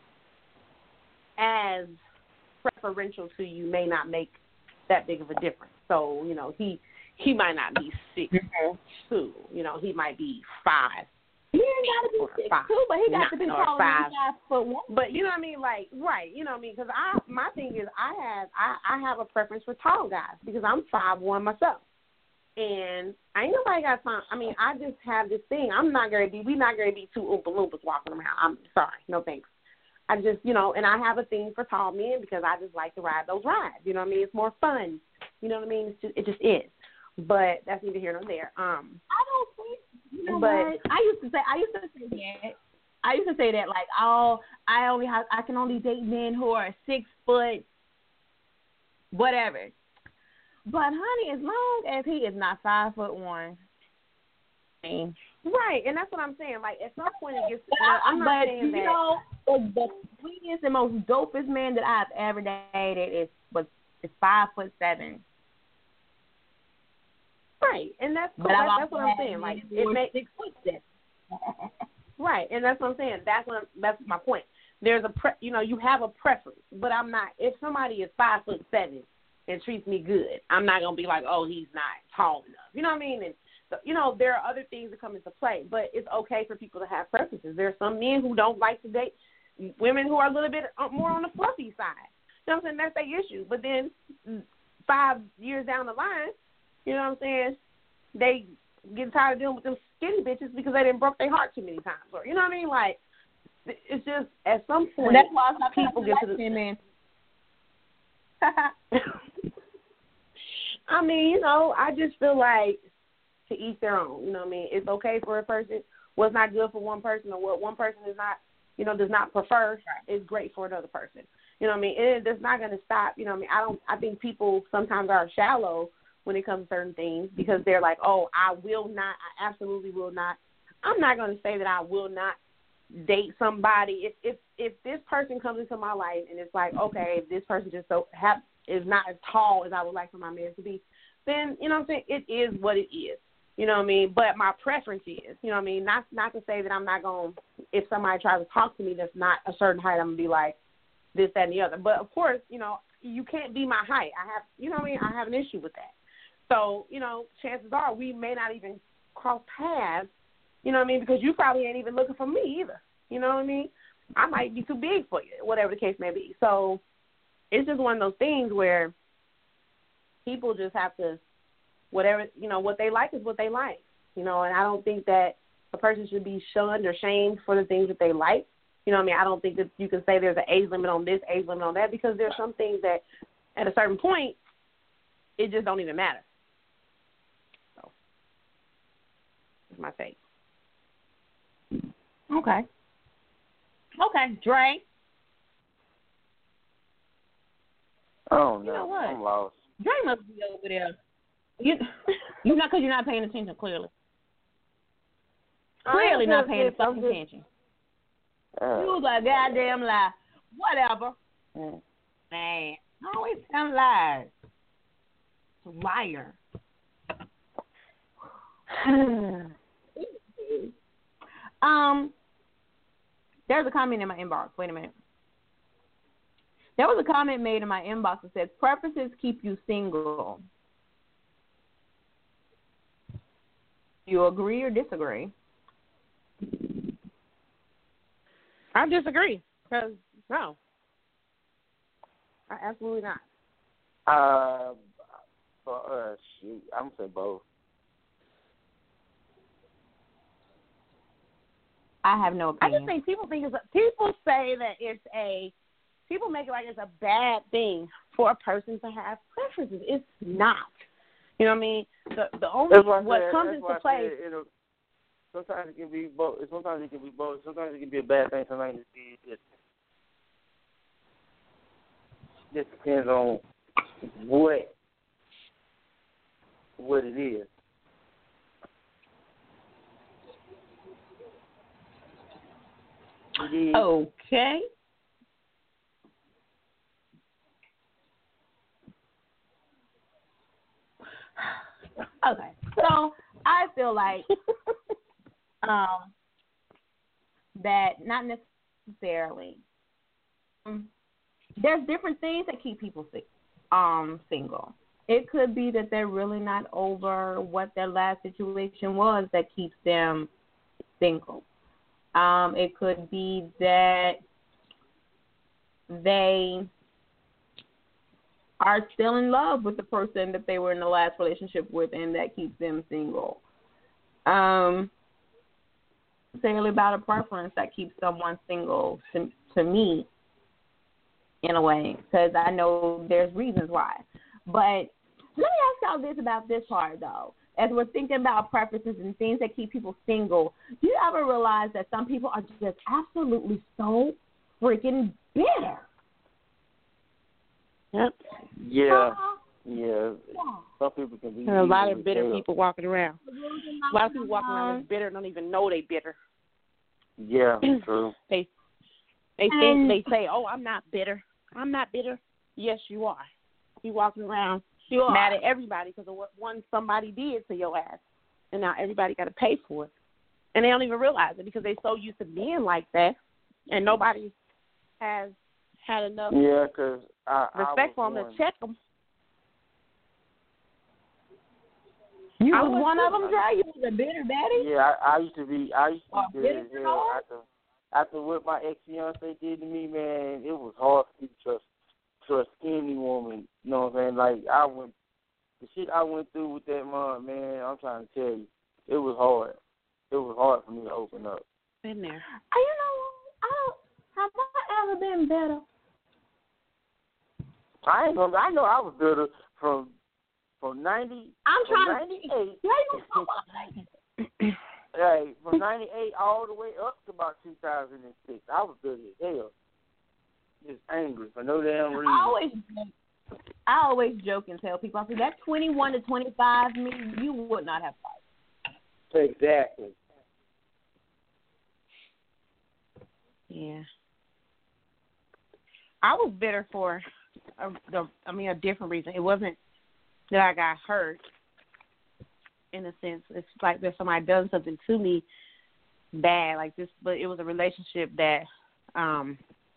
as preferential to you may not make that big of a difference. So, you know, he. He might not be six mm-hmm. two, you know. He might be five. He ain't got to be six five. two, but he got not, to be taller than five foot one. But you know what I mean, like right, you know what I mean. Because I, my thing is, I have, I, I have a preference for tall guys because I'm five one myself, and I ain't nobody got time. I mean, I just have this thing. I'm not gonna be, we not gonna be two Oompa Loompas walking around. I'm sorry, no thanks. I just, you know, and I have a thing for tall men because I just like to ride those rides. You know what I mean? It's more fun. You know what I mean? It's just, it just is. But that's neither here nor there. Um, I don't think, you know but, what? I used to say, I used to say that. I used to say that, like, oh, I only have, I can only date men who are six foot, whatever. But honey, as long as he is not five foot one, right? And that's what I'm saying. Like, at some point it gets. You know, I'm not but, saying you that. You know, the, the sweetest and most dopest man that I've ever dated is was is five foot seven. Right, and that's cool. But That's, I'm that's what I'm saying. Like it makes six foot six. Right, and that's what I'm saying. That's what I'm, that's my point. There's a pre, you know, you have a preference, but I'm not. If somebody is five foot seven and treats me good, I'm not gonna be like, oh, he's not tall enough. You know what I mean? And so, you know, there are other things that come into play, but it's okay for people to have preferences. There are some men who don't like to date women who are a little bit more on the fluffy side. You know what I'm saying? That's their issue. But then five years down the line, you know what I'm saying, they get tired of dealing with them skinny bitches because they didn't broke their heart too many times. Or you know what I mean? Like, it's just at some point and that's why people get to the man. I mean, you know, I just feel like to each their own. You know what I mean? It's okay for a person. What's not good for one person or what one person is not, you know, does not prefer is great for another person. You know what I mean? It, it's not going to stop. You know what I mean? I don't. I think people sometimes are shallow when it comes to certain things because they're like, oh, I will not. I absolutely will not. I'm not going to say that I will not date somebody. If if if this person comes into my life and it's like, okay, if this person just so have is not as tall as I would like for my man to be, then you know what I'm saying? It is what it is. You know what I mean? But my preference is, you know what I mean? Not not to say that I'm not going to, if somebody tries to talk to me that's not a certain height, I'm going to be like this, that, and the other. But, of course, you know, you can't be my height. I have, you know what I mean? I have an issue with that. So, you know, chances are we may not even cross paths, you know what I mean? Because you probably ain't even looking for me either. You know what I mean? I might be too big for you, whatever the case may be. So it's just one of those things where people just have to, whatever, you know, what they like is what they like, you know, and I don't think that a person should be shunned or shamed for the things that they like. You know what I mean? I don't think that you can say there's an age limit on this, age limit on that, because there's some things that at a certain point, it just don't even matter. So that's my take. Okay. Okay, Dre. I don't know. You know what? I'm lost. Dre must be over there. You, you not because you're not paying attention. Clearly, clearly not paying just, fucking just, attention. Uh, You was a goddamn lie. Whatever. mm. Man, always tell lies. Liar. um, there's a comment in my inbox. Wait a minute. There was a comment made in my inbox that says, preferences keep you single. You agree or disagree? I disagree. Because, no. I absolutely not. Uh, uh, shoot, I'm gonna say both. I have no I opinion. just think people think it's a, people say that it's a people make it like it's a bad thing for a person to have preferences. It's not. You know what I mean? The the only That's why I what said- comes that's why into I play. said it'll- Sometimes it can be both. Sometimes it can be both. Sometimes it can be a bad thing. Sometimes it can be just. Just depends on what what it is. It is. Okay. Okay. So I feel like um that not necessarily. Um, there's different things that keep people si- um single. It could be that they're really not over what their last situation was that keeps them single. Um, it could be that they are still in love with the person that they were in the last relationship with, and that keeps them single. Um, necessarily about a preference that keeps someone single to, to me, in a way, because I know there's reasons why. But let me ask y'all this about this part, though. As we're thinking about preferences and things that keep people single, do you ever realize that some people are just absolutely so freaking bitter? Yep. Yeah. Uh-huh. Yeah. Yeah. Some people can be. There are a lot easily of bitter tell. people walking around. A lot of people walking around that's bitter don't even know they bitter. Yeah, true. They they And- think they say, "Oh, I'm not bitter. I'm not bitter." Yes, you are. You walking around you are. mad at everybody because of what one somebody did to your ass, and now everybody got to pay for it, and they don't even realize it because they're so used to being like that, and nobody has had enough yeah, cause I, respect I for them one. to check them. You I was, was one too. of them, Dre? You was a bitter daddy? Yeah, I, I used to be. I used to Oh, be bitter bitter as dog? hell after after what my ex fiance did to me. Man, it was hard for me to trust trust any woman. You know what I'm saying? Like I went the shit I went through with that mom. Man, I'm trying to tell you, it was hard. It was hard for me to open up. Been there. Uh, You know, I don't. Have I ever been better? I ain't gonna. I know I was bitter from from ninety. I'm from trying ninety-eight. to. Yeah, you know what? Hey, from ninety-eight all the way up to about two thousand six, I was bitter as hell. Just angry for no damn reason. I always, I always joke and tell people, I said, that twenty-one to twenty-five me, you would not have fight. Exactly. Yeah. I was bitter for, a, the, I mean, a different reason. It wasn't that I got hurt, in a sense. It's like that somebody done something to me bad, like this, but it was a relationship that um,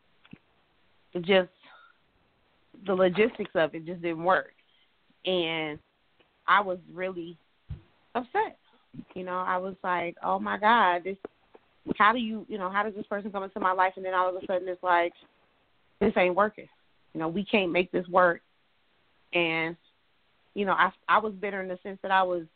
just, the logistics of it just didn't work. And I was really upset. You know, I was like, oh, my God, this, how do you, you know, how does this person come into my life and then all of a sudden it's like, this ain't working. You know, we can't make this work. And, you know, I, I was bitter in the sense that I was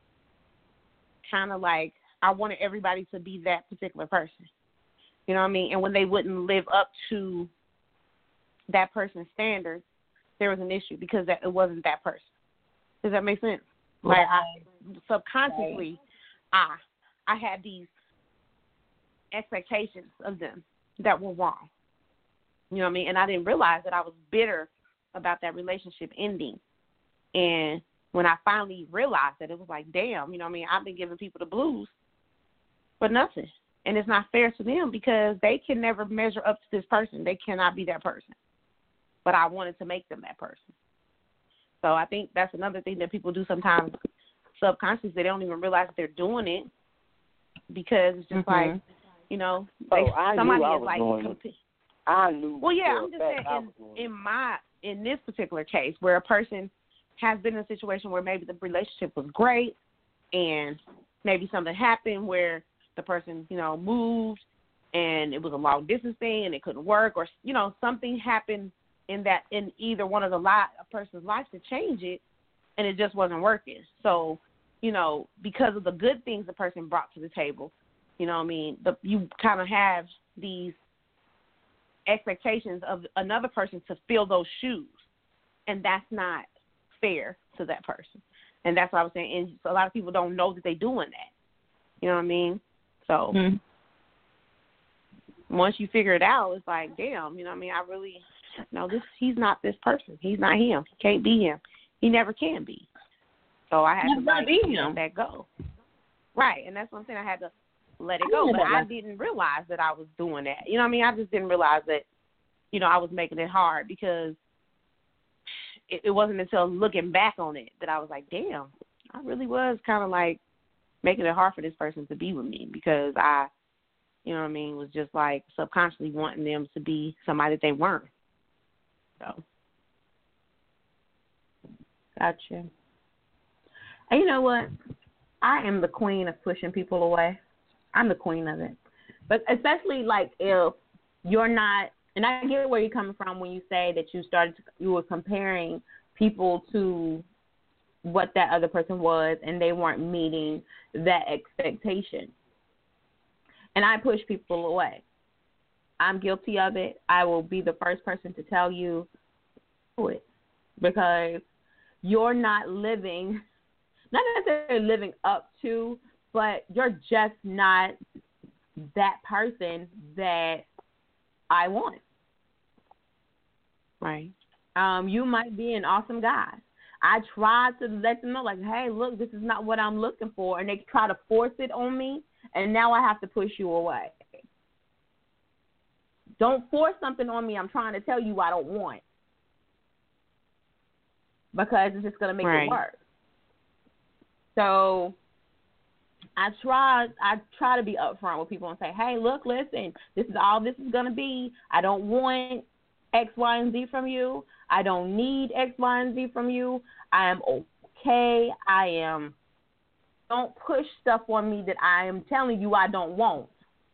kind of like, I wanted everybody to be that particular person. You know what I mean? And when they wouldn't live up to that person's standards, there was an issue because that it wasn't that person. Does that make sense? Like, I, subconsciously, I, I had these expectations of them that were wrong. You know what I mean? And I didn't realize that I was bitter about that relationship ending. And when I finally realized that, it was like, damn, you know what I mean? I've been giving people the blues for nothing. And it's not fair to them because they can never measure up to this person. They cannot be that person. But I wanted to make them that person. So I think that's another thing that people do sometimes subconsciously. They don't even realize that they're doing it because it's just Mm-hmm. like, you know, Oh, they, I somebody knew I is was like, doing it. I knew. well, yeah, for I'm just a saying fact I in, was doing it. in my in this particular case where a person has been in a situation where maybe the relationship was great and maybe something happened where the person, you know, moved and it was a long distance thing and it couldn't work, or, you know, something happened in that in either one of the lot a person's life to change it, and it just wasn't working. So, you know, because of the good things the person brought to the table, you know what I mean, the, you kind of have these expectations of another person to fill those shoes, and that's not fair to that person. And that's what I was saying. And a lot of people don't know that they're doing that. You know what I mean? So Mm-hmm. once you figure it out, it's like, damn, you know what I mean? I really, no, this he's not this person. He's not him. He can't be him. He never can be. So I had Never to like, be him. let that go. Right, and that's what I'm saying. I had to let it go, but I didn't realize that I was doing that. You know what I mean? I just didn't realize that, you know, I was making it hard because it, it wasn't until looking back on it that I was like, damn, I really was kind of like making it hard for this person to be with me because I, you know what I mean, was just like subconsciously wanting them to be somebody that they weren't. So. Gotcha. And you know what? I am the queen of pushing people away. I'm the queen of it. But especially like if you're not, and I get where you're coming from when you say that you started, to, you were comparing people to what that other person was and they weren't meeting that expectation. And I push people away. I'm guilty of it. I will be the first person to tell you do it because you're not living, not necessarily living up to, but you're just not that person that I want. Right. Um, you might be an awesome guy. I try to let them know, like, hey, look, this is not what I'm looking for. And they try to force it on me, and now I have to push you away. Don't force something on me I'm trying to tell you I don't want. because it's just going to make right. it worse. So I try I try to be upfront with people and say, hey, look, listen, this is all this is going to be. I don't want X, Y, and Z from you. I don't need X, Y, and Z from you. I am okay. I am, don't push stuff on me that I am telling you I don't want.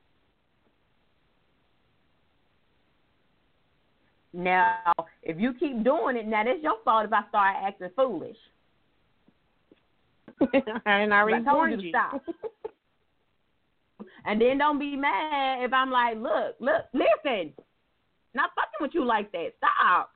Now, if you keep doing it, now that's your fault if I start acting foolish. I didn't already I told warned you to you. stop. And then don't be mad if I'm like, look, look, listen, not fucking with you like that. Stop.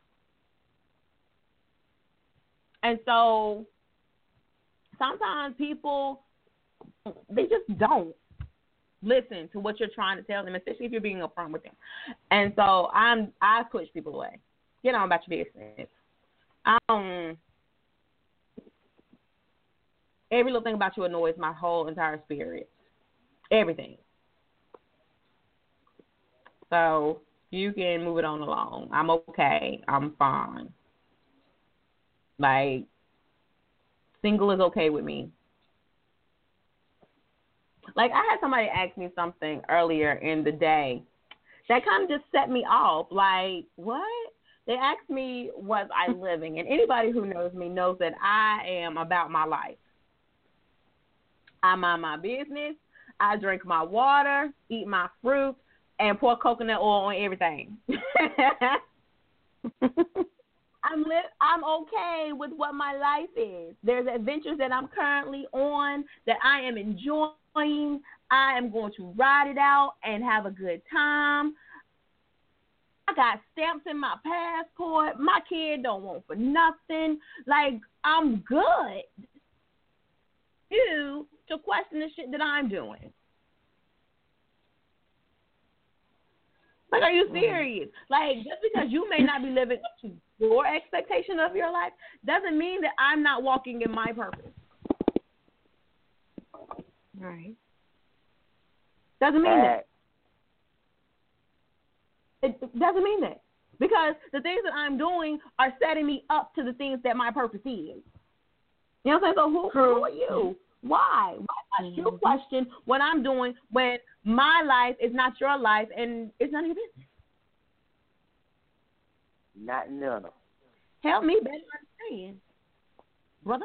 And so sometimes people, they just don't listen to what you're trying to tell them, especially if you're being upfront with them. And so I'm I push people away. Get on about your business. Um, every little thing about you annoys my whole entire spirit. Everything. So you can move it on along. I'm okay. I'm fine. Like, single is okay with me. Like, I had somebody ask me something earlier in the day that kind of just set me off. Like, what? They asked me, was I living? And anybody who knows me knows that I am about my life. I mind my business. I drink my water, eat my fruit, and pour coconut oil on everything. I'm li- I'm okay with what my life is. There's adventures that I'm currently on that I am enjoying. I am going to ride it out and have a good time. I got stamps in my passport. My kid don't want for nothing. Like, I'm good. You to question the shit that I'm doing. Like, are you serious? Like, just because you may not be living up to your expectation of your life doesn't mean that I'm not walking in my purpose. Right. Doesn't mean that. It doesn't mean that. Because the things that I'm doing are setting me up to the things that my purpose is. You know what I'm saying? So who, who are you? Why? Why must you question what I'm doing when my life is not your life and it's none of your business? Not none of. Help me better understand, brother.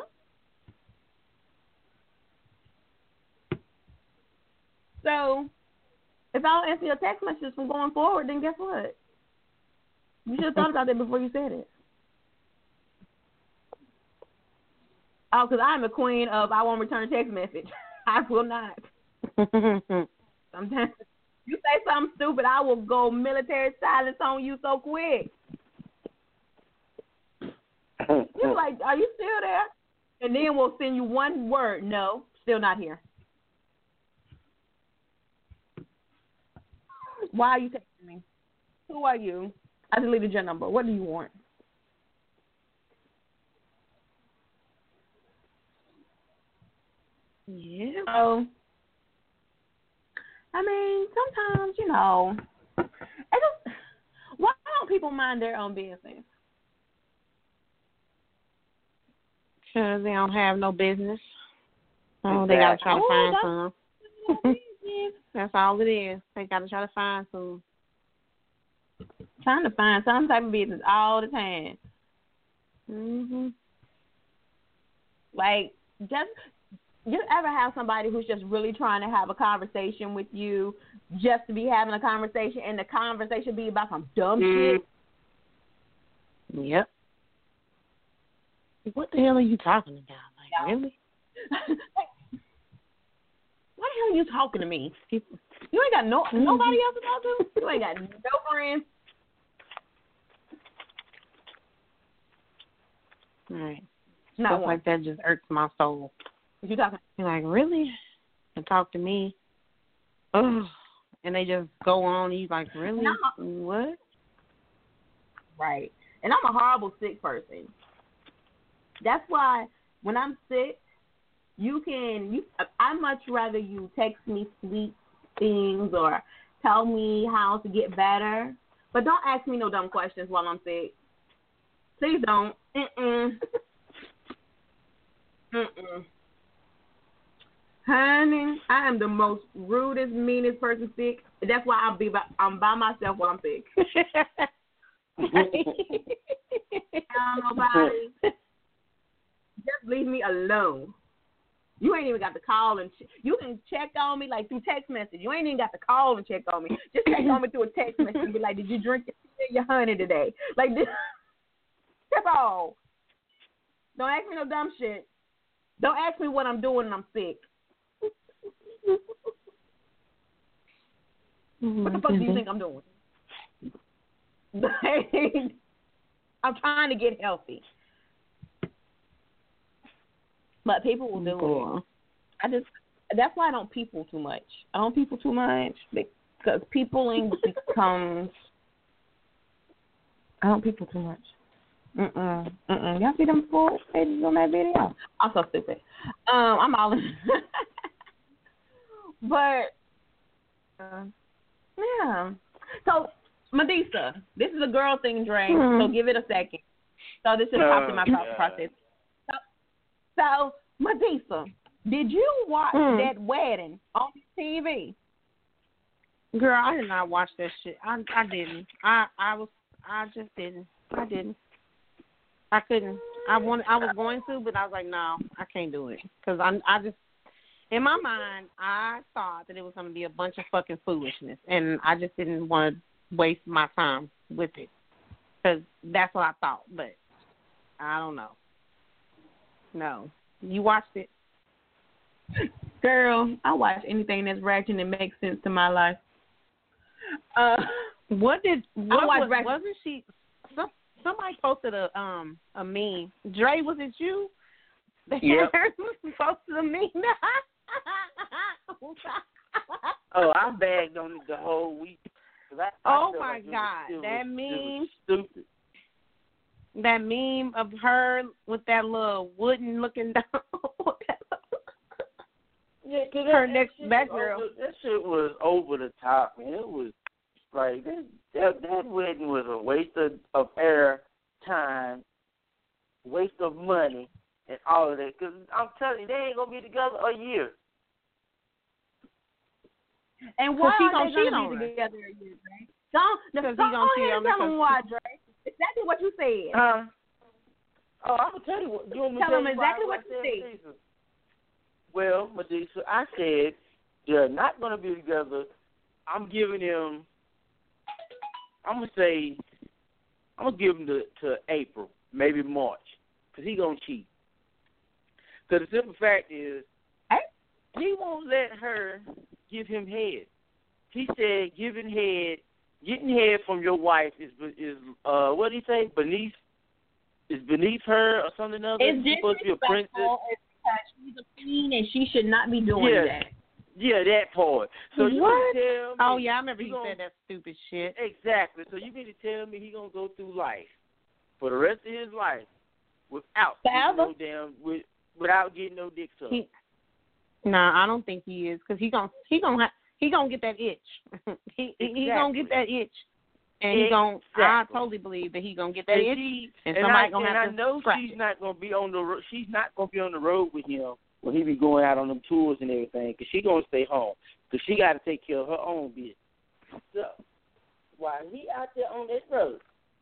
So, if I don't answer your text messages from going forward, then guess what? You should have thought about that before you said it. Oh, because I'm a queen of I won't return a text message. I will not. Sometimes you say something stupid, I will go military silence on you so quick. You're like, are you still there? And then we'll send you one word. No, still not here. Why are you texting me? Who are you? I deleted your number. What do you want? Yeah. So, I mean, sometimes, you know, it just, why don't people mind their own business? Because they don't have no business. Oh, Exactly. they got to try to Oh, find that's- some. That's all it is. They got to try to find some. Trying to find some type of business all the time. Mhm. Like, just, you ever have somebody who's just really trying to have a conversation with you just to be having a conversation and the conversation be about some dumb Mm. shit? Yep. What the hell are you talking about? Like, Yeah. really? Like, why the hell are you talking to me? People. You ain't got no Mm-hmm. nobody else to talk to? You ain't got no friends? All right. Not Stuff one. like that just irks my soul. You talking? You're like, really? And talk to me? Ugh. And they just go on. And you like, really? No. What? Right. And I'm a horrible sick person. That's why when I'm sick, you can. You, I much rather you text me sweet things or tell me how to get better, but don't ask me no dumb questions while I'm sick. Please don't. Mm-mm. Mm-mm. Honey, I am the most rudest, meanest person sick. That's why I'll be by, I'm by myself while I'm sick. I don't know nobody. Just leave me alone. You ain't even got to call and ch- you can check on me like through text message. You ain't even got to call and check on me. Just check on me through a text message and be like, "Did you drink your, your honey today?" Like this. That's all. Don't ask me no dumb shit. Don't ask me what I'm doing when I'm sick. What the fuck do you think I'm doing? I'm trying to get healthy. But people will do it. I just, that's why I don't people too much. I don't people too much because peopling becomes, I don't people too much. Mm-mm, mm-mm. Y'all see them four pages on that video? I'm so stupid. Um, I'm all in. But, uh, yeah. So, Medusa, this is a girl thing, Dre, mm-hmm. So give it a second. So this just popped in my thought yeah. process. So, so, Medusa, did you watch mm. that wedding on T V? Girl, I did not watch that shit. I I didn't. I I was I just didn't. I didn't. I couldn't. I wanted. I was going to, but I was like, no, I can't do it because I I just. In my mind, I thought that it was going to be a bunch of fucking foolishness, and I just didn't want to waste my time with it because that's what I thought, but I don't know. No. You watched it? Girl, I watch anything that's ratchet and makes sense to my life. Uh, what did, what was, wasn't she, some, somebody posted a um a meme. Dre, was it you? Yep. Posted a meme. Oh, I bagged on it the whole week. I, oh I my like God, it was, that it meme, stupid. That meme of her with that little wooden looking down. Yeah, cause her that, next that back girl. Over, that shit was over the top, man. It was like that. That, that wedding was a waste of, of air, time, waste of money, and all of that. Because I'm telling you, they ain't gonna be together a year. And why he are gonna they cheat gonna on be her? together a year, Dre? Don't, because he gonna cheat on her. Tell him why, Dre. Exactly what you said. Huh? Oh, I'm gonna tell you what. You want me to tell tell him you exactly why what you said. said. Well, Medusa, I said they're not gonna be together. I'm giving him. I'm gonna say. I'm gonna give him to, to April, maybe March, because he gonna cheat. Because the simple fact is, he won't let her give him head. He said giving head, getting head from your wife is is uh what did he say? Beneath is beneath her or something else. It's She's supposed to be a princess. It's because she's a queen and she should not be doing yeah. that. Yeah, that part. So what? you can tell me, oh yeah, I remember you you gonna, said that stupid shit. Exactly. So you mean to tell me he gonna go through life for the rest of his life without getting no damn with, without getting no dick sucked? He, nah, I don't think he is because he gonna he gonna ha- he gonna get that itch. he exactly. he gonna get that itch, and exactly. he gonna. I totally believe that he gonna get that and itch, she, and, and somebody I, gonna and have I to. know she's it. not gonna be on the ro- she's not gonna be on the road with him when he be going out on them tours and everything, because she gonna stay home because she got to take care of her own business. So while he out there on that road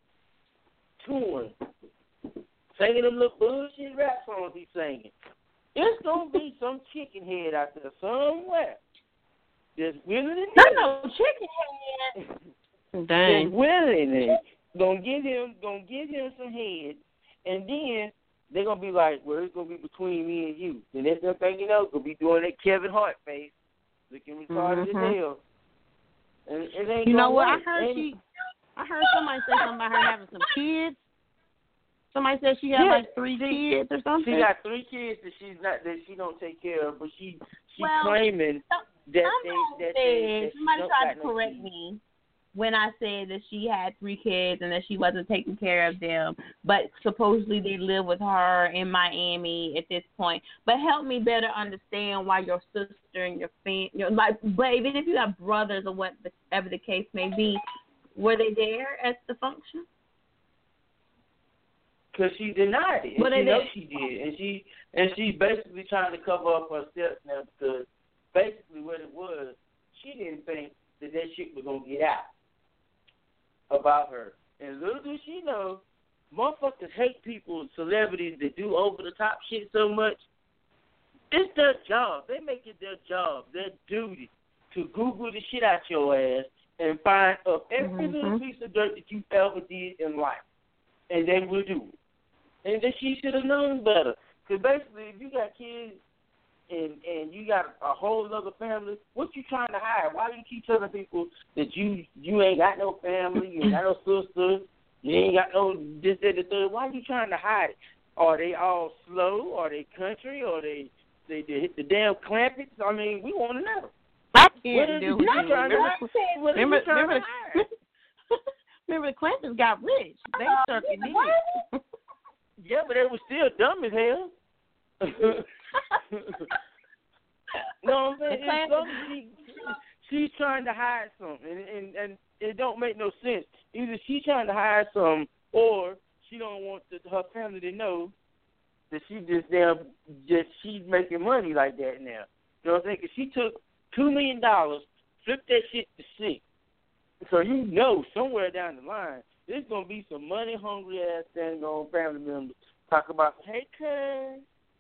touring, singing them little bullshit rap songs he's singing, it's gonna be some chicken head out there somewhere just willing to no no chicken head. Dang. Just willing gonna give him gonna give him some head, and then they're gonna be like, well, it's gonna be between me and you. And that's the thing, you know, gonna be doing that Kevin Hart face, looking retarded mm-hmm. as hell. And it ain't you know what? work. I heard and, she. I heard somebody say something about her having some kids. Somebody said she had yeah, like three she, kids or something. She got three kids that she's not that she don't take care of, but she she's well, claiming that they that they that somebody she tried don't to correct no me when I said that she had three kids and that she wasn't taking care of them, but supposedly they live with her in Miami at this point. But help me better understand why your sister and your family, like, but even if you have brothers or whatever the case may be, were they there at the function? Because she denied it. But And she they knows did. she did. And she and she's basically trying to cover up her steps now because basically what it was, she didn't think that that shit was going to get out about her. And little did she know, motherfuckers hate people, celebrities that do over-the-top shit so much. It's their job. They make it their job, their duty, to Google the shit out your ass and find up every Mm-hmm. little piece of dirt that you ever did in life. And they will do it. And then she should have known better. Because basically, if you got kids and and you got a whole other family, what you trying to hide? Why do you keep telling people that you you ain't got no family, you ain't got no sister, you ain't got no this, that, the third? Why are you trying to hide it? Are they all slow? Are they country? Are they they, they hit the damn clampets? I mean, we want to know. I What can't is do you with you. trying to Remember, hide? What are remember, you trying remember, to hide? the, remember the Clintons got rich. They Oh, certainly yeah, did. Yeah, but they were still dumb as hell. No, I'm saying it's something she, she's trying to hide something, and, and and it don't make no sense. Either she's trying to hide something, or she don't want the, her family to know that she just damn just she's making money like that now. You know what I'm saying? 'Cause she took two million dollars, flipped that shit to six. So you know somewhere down the line there's gonna be some money hungry ass standing on family members talk about, hey cuz,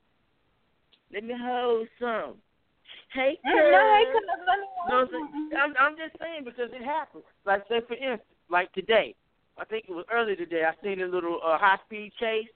let me hold some. Hey cuz. No, hey, cuz, let me No, I'm, saying- I'm, I'm just saying because it happens. Like say for instance, like today, I think it was earlier today. I seen a little uh, high speed chase.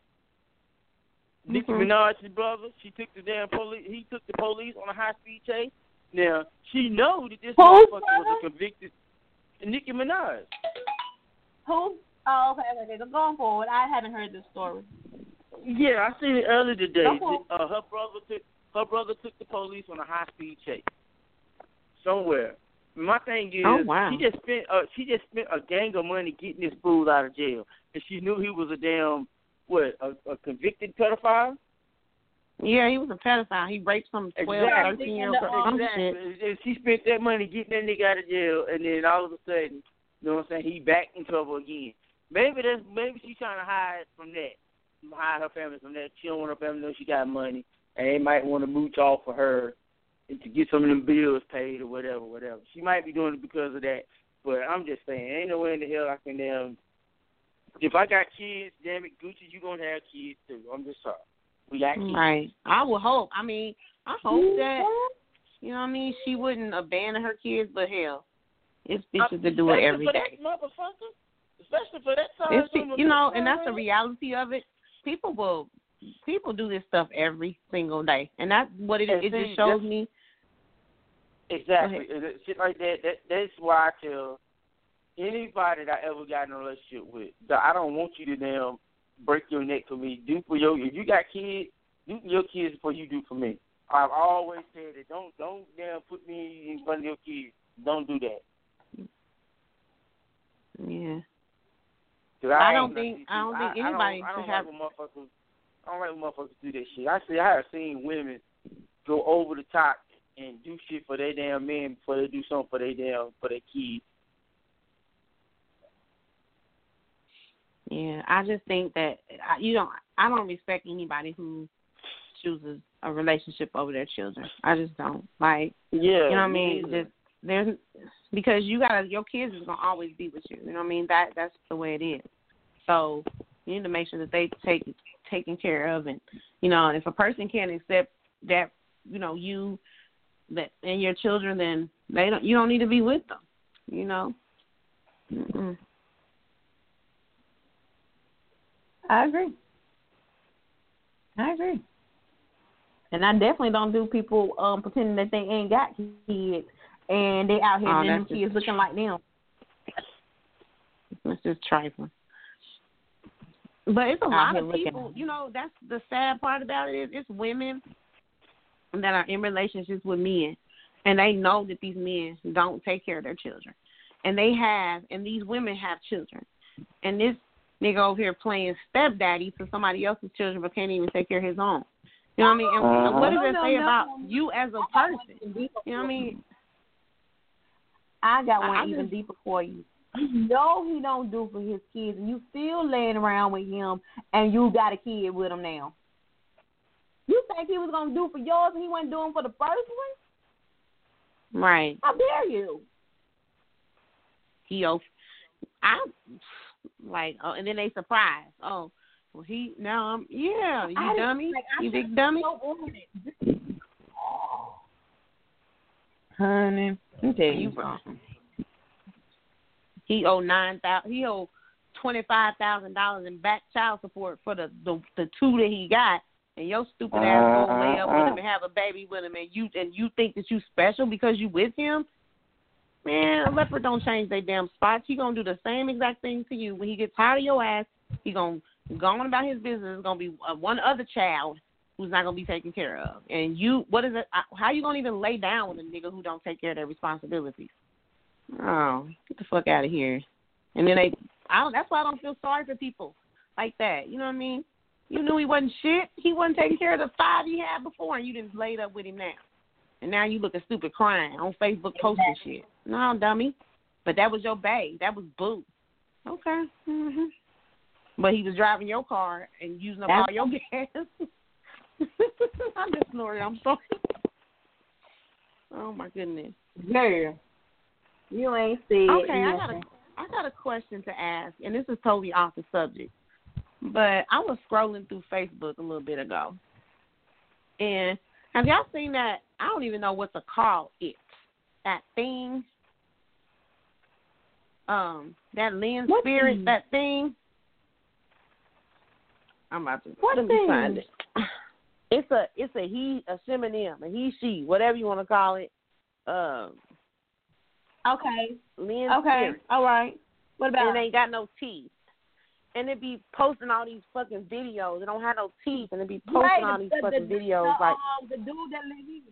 Nicki Mhm. Minaj's brother, she took the damn police. He took the police on a high speed chase. Now she know that this Who's motherfucker was brother? a convicted Nicki Minaj. Who? Oh, okay, okay, okay. Going forward, I haven't heard this story. Yeah, I seen it earlier today. Okay. Uh, her brother took her brother took the police on a high speed chase somewhere. My thing is, Oh, wow. she just spent uh, she just spent a gang of money getting this fool out of jail, and she knew he was a damn what a, a convicted pedophile. Yeah, he was a pedophile. He raped some twelve, Exactly. thirteen year old or some shit. Exactly. And she spent that money getting that nigga out of jail, and then all of a sudden, you know what I'm saying, he back in trouble again. Maybe that's maybe she's trying to hide from that, hide her family from that. She don't want her family to know she got money, and they might want to mooch off for her and to get some of them bills paid or whatever, whatever. She might be doing it because of that, but I'm just saying, ain't no way in the hell I can damn. If I got kids, damn it, Gucci, you gonna have kids too. I'm just sorry. We got kids. Right. I would hope. I mean, I hope that, you know what I mean, she wouldn't abandon her kids, but hell, it's bitches that do it every for day. That motherfucker. Especially for that time. It's, you know, and that's the reality of it. People will, people do this stuff every single day, and that's what it is. It just shows me. Exactly. Shit like that, that. That's why I tell anybody that I ever got in a relationship with that I don't want you to damn break your neck for me. Do for your if you got kids, do for your kids before you do for me. I've always said that. Don't don't damn put me in front of your kids. Don't do that. Yeah. I, I don't ain't think I don't I, think anybody I don't, I don't should have. like when motherfuckers. I don't like when motherfuckers do that shit. Actually, I have seen women go over the top and do shit for their damn men before they do something for their damn for their kids. Yeah, I just think that I, you don't. I don't respect anybody who chooses a relationship over their children. I just don't like. Yeah, you know what I mean. either. Just there's because you gotta your kids is gonna always be with you. You know what I mean. That that's the way it is. So you need to make sure that they take taken care of, and you know, if a person can't accept that, you know, you that and your children, then they don't. You don't need to be with them. You know. Mm-mm. I agree. I agree. And I definitely don't do people um, pretending that they ain't got kids and they out here Oh, and them that's just- kids looking like them. It's just trifling. But it's a Out lot here of looking people, at you know, that's the sad part about it is it's women that are in relationships with men, and they know that these men don't take care of their children. And they have, and these women have children. And this nigga over here playing stepdaddy to somebody else's children but can't even take care of his own. You know what I mean? And Uh-huh. what does No, it no, say no. about you as a person? You know what I mean? I got one I even just- deeper for you. you know he don't do for his kids, and you still laying around with him, and you got a kid with him now. You think he was gonna do for yours, and he wasn't doing for the first one? Right. How dare you? He, oh, I like, oh, and then they surprised. Oh, well, he now I'm yeah, you I dummy, like, you big dummy. Honey, let me tell you something. He owed nine thousand. He owed twenty five thousand dollars in back child support for the, the the two that he got, and your stupid ass go lay up with him and have a baby with him, and you and you think that you special because you with him. Man, a leopard don't change their damn spots. He gonna do the same exact thing to you. When he gets tired of your ass, he gonna go on about his business. It's gonna be uh, one other child who's not gonna be taken care of. And you, what is it? How you gonna even lay down with a nigga who don't take care of their responsibilities? Oh, get the fuck out of here. And then they, I don't. That's why I don't feel sorry for people like that. You know what I mean? You knew he wasn't shit. He wasn't taking care of the five he had before, and you didn't laid up with him now. And now you looking stupid crying on Facebook posting shit. No, dummy. But that was your bae. That was boo. Okay. Mm-hmm. But he was driving your car and using up That's all your gas. I just snorted. I'm sorry. Oh, my goodness. Girl, you ain't said Okay, I got, nothing. a, I got a question to ask, and this is totally off the subject. But I was scrolling through Facebook a little bit ago. And have y'all seen that? I don't even know what to call it. That thing. Um, that Lynn What Spirit, thing? that thing. I'm about to What let me thing? find it. It's a it's a he, a synonym, a he, she, whatever you want to call it. Um, Okay. Lynn Okay. Spirit. All right. What about And it ain't got no teeth. And it be posting all these fucking videos. It don't have no teeth, and it be posting right, all these the, fucking the, videos the, like um, the dude that live here.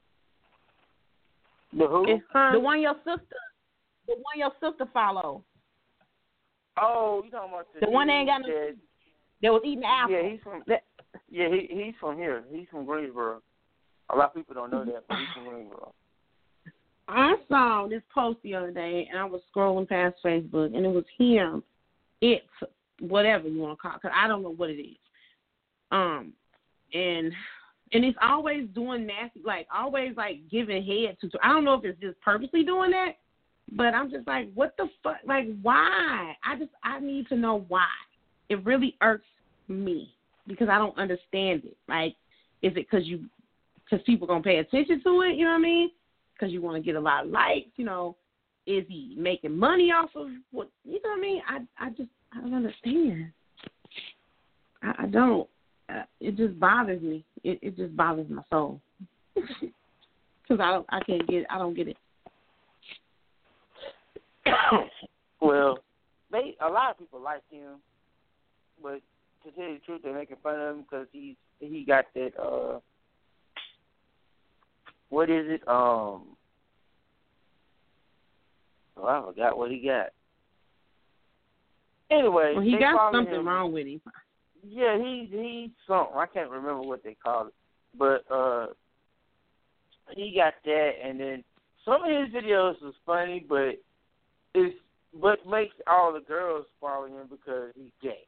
The who? it's huh? The one your sister, the one your sister follow. Oh, you talking about the The one that dude ain't got no that- teeth. That was eating apples. Yeah, he's from. Yeah, he he's from here. He's from Greensboro. A lot of people don't know that, but he's from Greensboro. I saw this post the other day, and I was scrolling past Facebook, and it was him. It's whatever you want to call it, because I don't know what it is. Um, and and it's always doing nasty, like always like giving head to. I don't know if it's just purposely doing that, but I'm just like, what the fuck? Like, why? I just I need to know why. It really irks me because I don't understand it. Like, is it because you because people gonna pay attention to it? You know what I mean? Because you want to get a lot of likes, you know, is he making money off of what, you know what I mean? I I just, I don't understand. I, I don't. Uh, it just bothers me. It, it just bothers my soul. Because I don't, I can't get, I don't get it. Well, they a lot of people like him, but to tell you the truth, they're making fun of him because he's he got that. Uh, what is it? Um, oh, I forgot what he got. Anyway, Well, he they got follow something him. wrong with him. Yeah, he he something. I can't remember what they call it, but uh, he got that, and then some of his videos was funny, but it's what makes all the girls follow him because he's gay.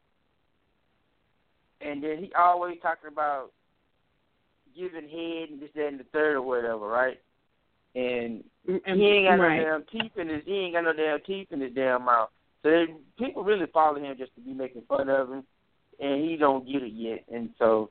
And then he always talking about giving head and this, that, and the third or whatever, right? And And, he ain't got right. no damn teeth in his he ain't got no damn teeth in his damn mouth. So they, people really follow him just to be making fun of him, and he don't get it yet. And so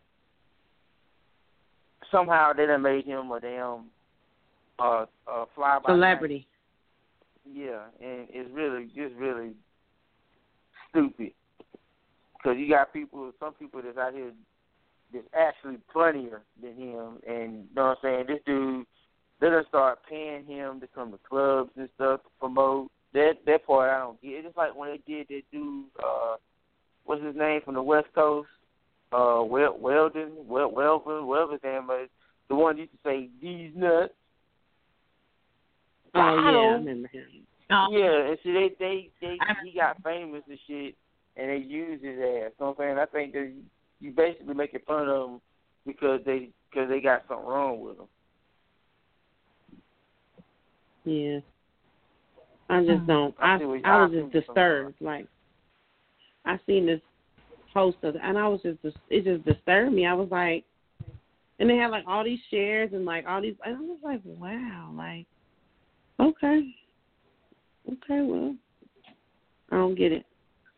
somehow they done made him a damn uh, uh, fly by Celebrity. night. Yeah, and it's really just really stupid. Because you got people, some people that's out here that's actually funnier than him. And you know what I'm saying? This dude, they done start paying him to come to clubs and stuff to promote. That that part I don't get. It's just like when they did that dude, uh, what's his name from the West Coast? Uh, Wel- Weldon, Wel- Welvin, whatever his name is. The one that used to say, these nuts. Oh, I yeah, I don't- remember him. Oh. Yeah, and see, they, they, they, he got famous and shit, and they used his ass. You know what I'm saying? I think that you basically making fun of them because they, because they got something wrong with them. Yeah. I just don't. I see what- I was I just see what you're disturbed. Like I seen this post of, and I was just it just disturbed me. I was like, and they had like all these shares and like all these, and I was like, wow, like okay, okay, well, I don't get it.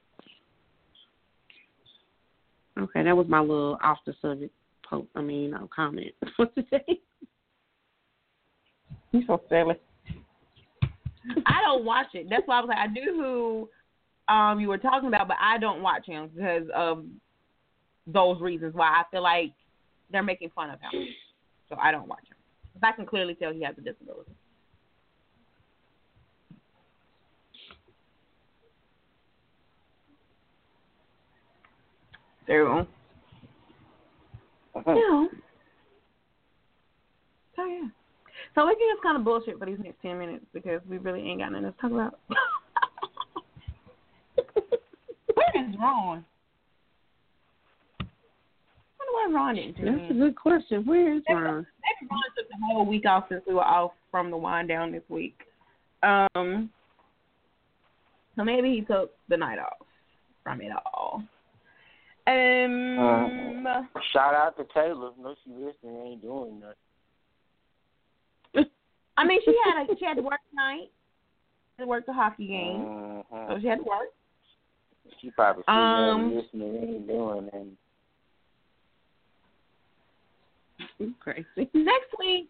Okay, that was my little off the subject post. I mean, no comment for today. You're so silly. I don't watch it. That's why I was like, I knew who um you were talking about, but I don't watch him because of those reasons why I feel like they're making fun of him. So I don't watch him. Because I can clearly tell he has a disability. There you go. Uh-huh. Yeah. So yeah. So we can just kind of bullshit for these next ten minutes because we really ain't got nothing to talk about. Where is Ron? I wonder where Ron is. That's a good question. Where is Ron? Maybe Ron took the whole week off since we were off from the wind down this week. Um, so maybe he took the night off from it all. Um, Uh, shout out to Taylor. No, she listening. Ain't doing nothing. I mean, she had a, she had to work tonight. She had to work the hockey game, Uh-huh. so she had to work. She probably sitting Um, there listening. Ain't doing nothing. Crazy. Next week,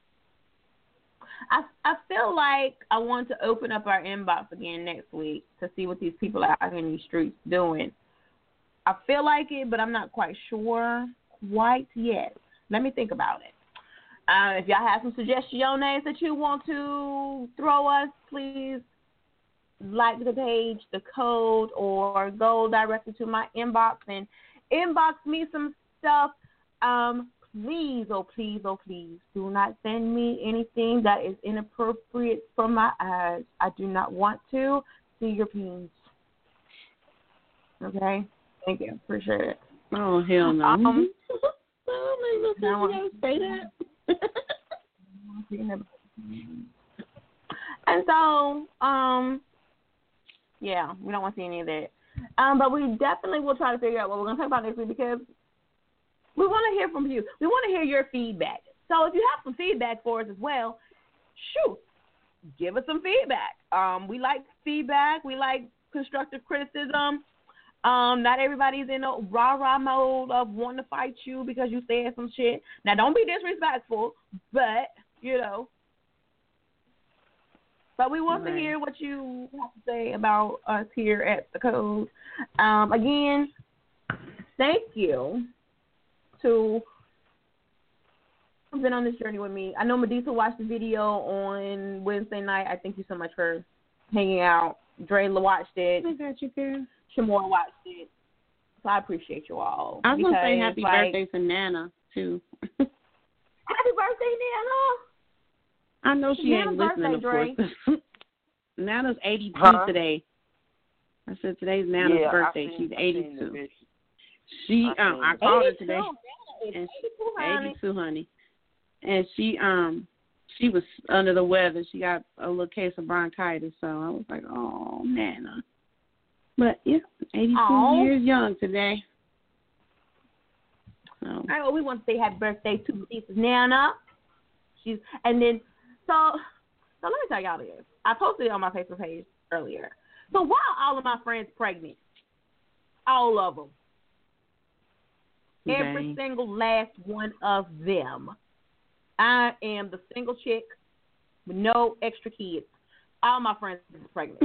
I I feel like I want to open up our inbox again next week to see what these people out in these streets doing. I feel like it, but I'm not quite sure quite yet. Let me think about it. Uh, if y'all have some suggestions that you want to throw us, please like the page, the code, or go directly to my inbox and inbox me some stuff. Um, please, oh please, oh please, do not send me anything that is inappropriate for my eyes. I do not want to see your penis. Okay? Thank you. Appreciate it. Oh, hell no. Um, oh, my now goodness, you say that? And so, um, yeah, we don't want to see any of that. Um, but we definitely will try to figure out what we're going to talk about next week because we want to hear from you. We want to hear your feedback. So if you have some feedback for us as well, shoot, give us some feedback. Um, we like feedback. We like constructive criticism. Um, not everybody's in a rah-rah mode of wanting to fight you because you said some shit. Now, don't be disrespectful, but, you know. But we want Right. to hear what you have to say about us here at The Code. Um, again, thank you to who's been on this journey with me. I know Medusa watched the video on Wednesday night. I thank you so much for hanging out. Dre watched it. I got you, girl. Shamora watched it. So I appreciate you all. I was going to say because, happy like, birthday to Nana, too. Happy birthday, Nana. I know she Nana's ain't listening, of birthday, course. Nana's eighty-two Huh? today. I said today's Nana's yeah, birthday. I seen, She's I seen the eighty-two. picture. She, I um, seen I it. called her eighty-two. today. Nana is And eighty-two, honey. eighty-two, honey. And she, um, she was under the weather. She got a little case of bronchitis, so I was like, oh, Nana. But, yeah, eighty-two Aw. years young today. So. All right, well, we want to say happy birthday to Medusa's Nana. She's, and then, so, so let me tell y'all this. I posted it on my Facebook page earlier. So why are all of my friends pregnant? All of them. Every Dang. single last one of them. I am the single chick with no extra kids. All my friends are pregnant.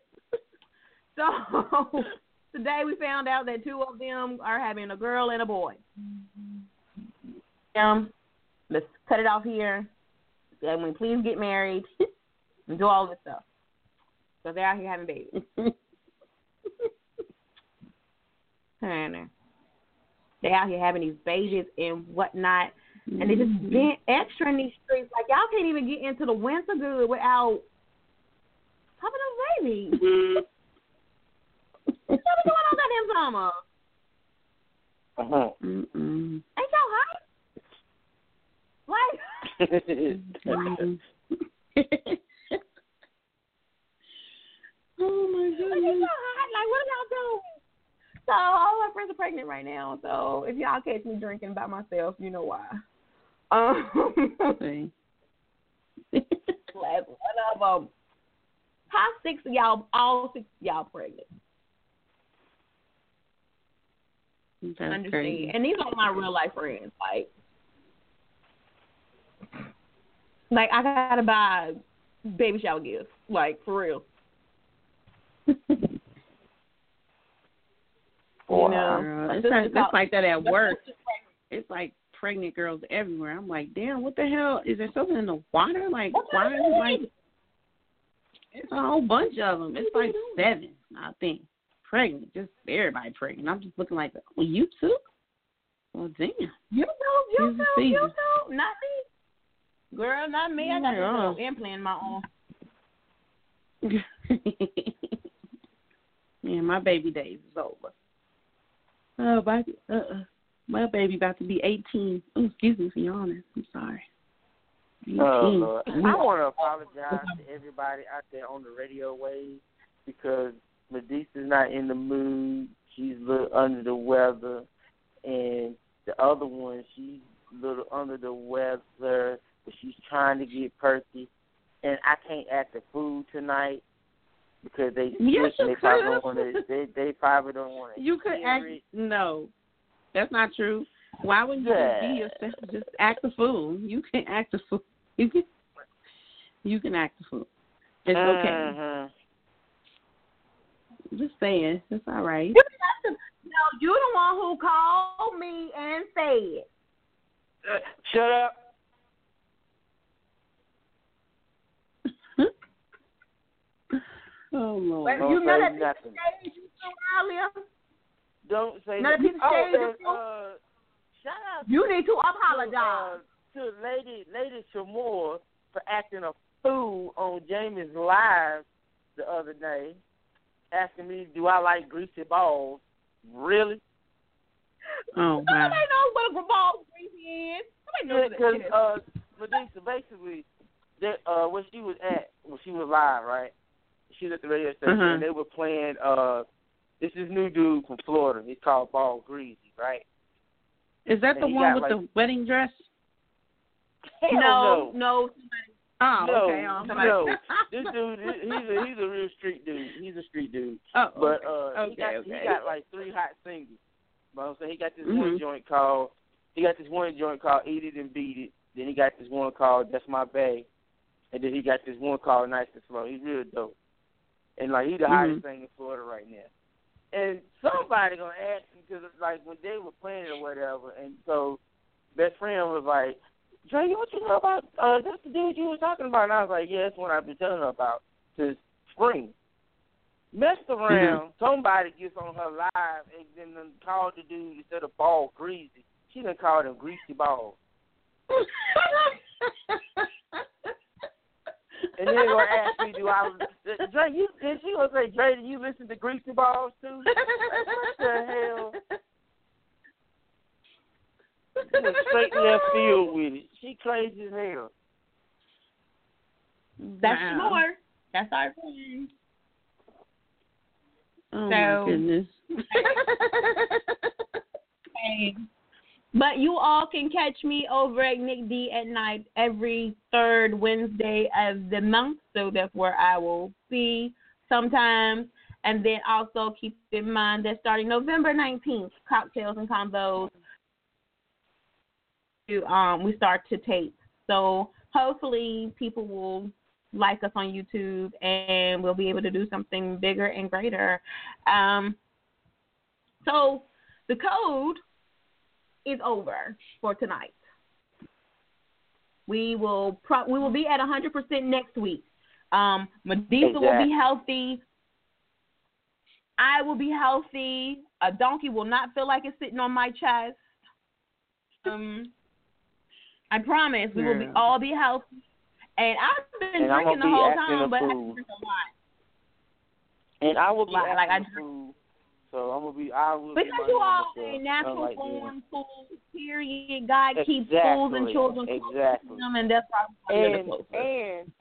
So today we found out that two of them are having a girl and a boy. Um, let's cut it off here. I mean, please get married and do all this stuff. So they're out here having babies. And they're out here having these babies and whatnot. And they just been extra in these streets. Like, y'all can't even get into the winter good without having a baby. What y'all doing all goddamn summer? Uh-huh. Mm-mm. Ain't y'all hot? Like, actually pregnant right now, so if y'all catch me drinking by myself, you know why. Um, last one of them. How six of y'all, all six of y'all pregnant? That's Understand. crazy. And these are my real life friends. Like, like I gotta buy baby shower gifts. Like, for real. Wow. You know, Girl, it's, like, it's like that at work. It's like pregnant girls everywhere. I'm like, damn, what the hell? Is there something in the water? Like, why is it like, it's a whole bunch of them. It's like seven, I think, pregnant. Just everybody pregnant. I'm just looking like, oh, you too? Well, damn. You know, you Here's the know, you season. know. Not me. Girl, not me. I got Yeah. this little implant in my arm. Yeah, my baby days is over. Oh, baby, uh-uh. My baby about to be eighteen. Oh, excuse me for yawning. I'm sorry. eighteen. Oh, Lord. I want to apologize to everybody out there on the radio waves because Medesa's not in the mood. She's a little under the weather. And the other one, she's a little under the weather, but she's trying to get perky. And I can't act the food tonight because they Yes, sick and you they probably could. don't want to. They, they probably don't want to. You could act. It. No, that's not true. Why wouldn't you Yeah. just be yourself? Just act the fool. You can act the fool. You can. You can act the fool. It's okay. Uh-huh. Just saying, it's all right. You got to, no, you the one who called me and said. Uh, shut up. Oh Lord. But Don't you know say that piece of nothing. shade you threw earlier? Don't say Another nothing. piece of shade Oh, you and, threw? uh, shout out You need to to, apologize. uh, to Lady Lady Shamor for acting a fool on Jamie's live the other day, asking me, do I like greasy balls? Really? Oh wow. Nobody knows what a revolve greasy is. Nobody knows what Because it is. uh, Medusa, basically, that uh, where she was at, when she was live, right? She was at the radio station, Uh-huh. and they were playing. Uh, this is new dude from Florida. He's called Ball Greasy, right? Is that And the he one got, with like, the wedding dress? Hell no, no. no. Oh, No, okay. Um, no. This dude, he's a he's a real street dude. He's a street dude. Oh, But uh, he okay, got okay. he got like three hot singles. But I'm saying he got this Mhm. one joint called he got this one joint called Eat It and Beat It. Then he got this one called That's My Bae, and then he got this one called Nice and Slow. He's real dope. And like he's the Mhm. hottest thing in Florida right now. And somebody gonna ask him because it's like when they were playing it or whatever, and so best friend was like, Dre, what you know about uh that's the dude you were talking about? And I was like, yeah, that's what I've been telling her about since spring. Messed around, Mm-hmm. somebody gets on her live and then done called the dude instead of Ball Greasy. She done called him Greasy Balls. And then gonna ask me, do I Dre, you and she gonna say, Dre, do you listen to Greasy Balls too? What the hell? She went straight left field with it. She crazy as hell. That's Wow. more. That's our friend. Oh So- my goodness. Hey. But you all can catch me over at Nick D at night every third Wednesday of the month. So that's where I will be sometimes. And then also keep in mind that starting November nineteenth, Cocktails and Combos, um, we start to tape. So hopefully people will like us on YouTube and we'll be able to do something bigger and greater. Um, so the code is over for tonight. We will pro- we will be at one hundred percent next week. Um, Medesa will be healthy. I will be healthy. A donkey will not feel like it's sitting on my chest. Um, I promise we will be Yeah. all be healthy. And I've been And I'm drinking the gonna be whole acting time, a but I fool. drink a lot. And I will be Like- acting like I a fool. So I'm gonna be. I will Because be my you all normal say self, natural unlike them. born fools, period. God keeps fools and Exactly. children close to Exactly. them, and that's why I'm And really close. and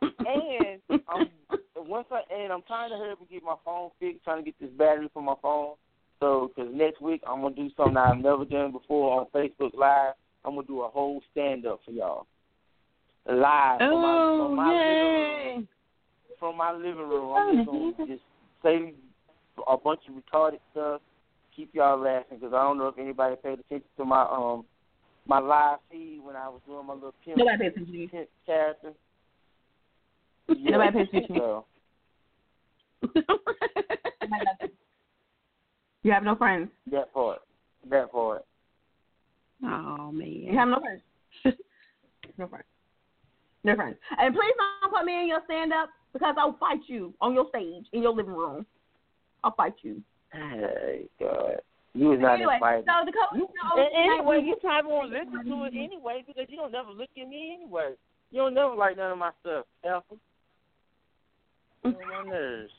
and um, once I and I'm trying to hurry up and get my phone fixed, trying to get this battery for my phone. So, because next week I'm going to do something I've never done before on Facebook Live. I'm going to do a whole stand-up for y'all. Live from Oh, my, from my yay. living room. From my living room. I'm just going to just say a bunch of retarded stuff, keep y'all laughing, because I don't know if anybody paid attention to my um my live feed when I was doing my little pimp, Nobody pays attention to you. pimp character. Yeah, Nobody pays attention to you. so, You have no friends. that part. That part. Oh, man. You have no friends. No friends. No friends. And please don't put me in your stand-up because I'll fight you on your stage in your living room. I'll fight you. Hey, God. You was not Anyway, invited. so the coach. And anyway, you probably won't listen to it anyway because you don't never look at me anyway. You don't never like none of my stuff, Alpha. On my nerves.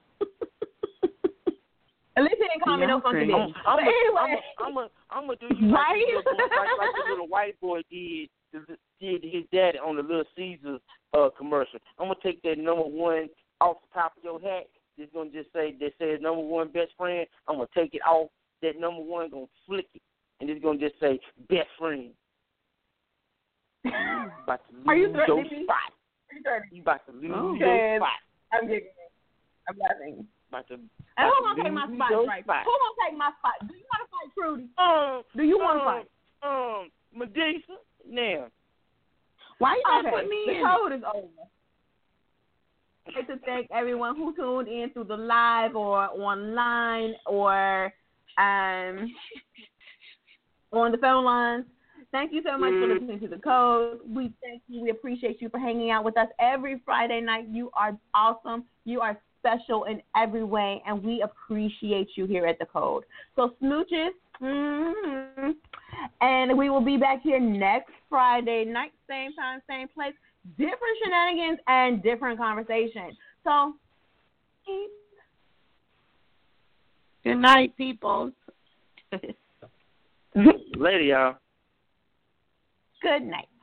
At least he didn't call me no funky bitch. I'm But anyway. I'm gonna I'm gonna do you like, Right? the little, like, like the little white boy did, did his daddy on the Little Caesars uh, commercial. I'm gonna take that number one off the top of your hat. It's gonna just say that says number one best friend. I'm gonna take it off. That number one gonna flick it, and it's gonna just say best friend. About to lose Are you your threatening me? spot. Are you threatening me? You about to lose Oh. your spot. I'm giggling. I'm laughing. About to, And about who to gonna take my lose spot, your right? spot. Who gonna take my spot? Do you want to fight Trudy? Um, Do you want to um, fight? Um, Medusa, now. Why you not Okay, putting me the in? code is over. I'd like to thank everyone who tuned in through the live or online or um on the phone lines. Thank you so much for listening to the code. We thank you. We appreciate you for hanging out with us every Friday night. You are awesome. You are special in every way, and we appreciate you here at the code. So smooches, mm-hmm. And we will be back here next Friday night, same time, same place, different shenanigans and different conversation. So, Good night, people. Later, y'all. Good night.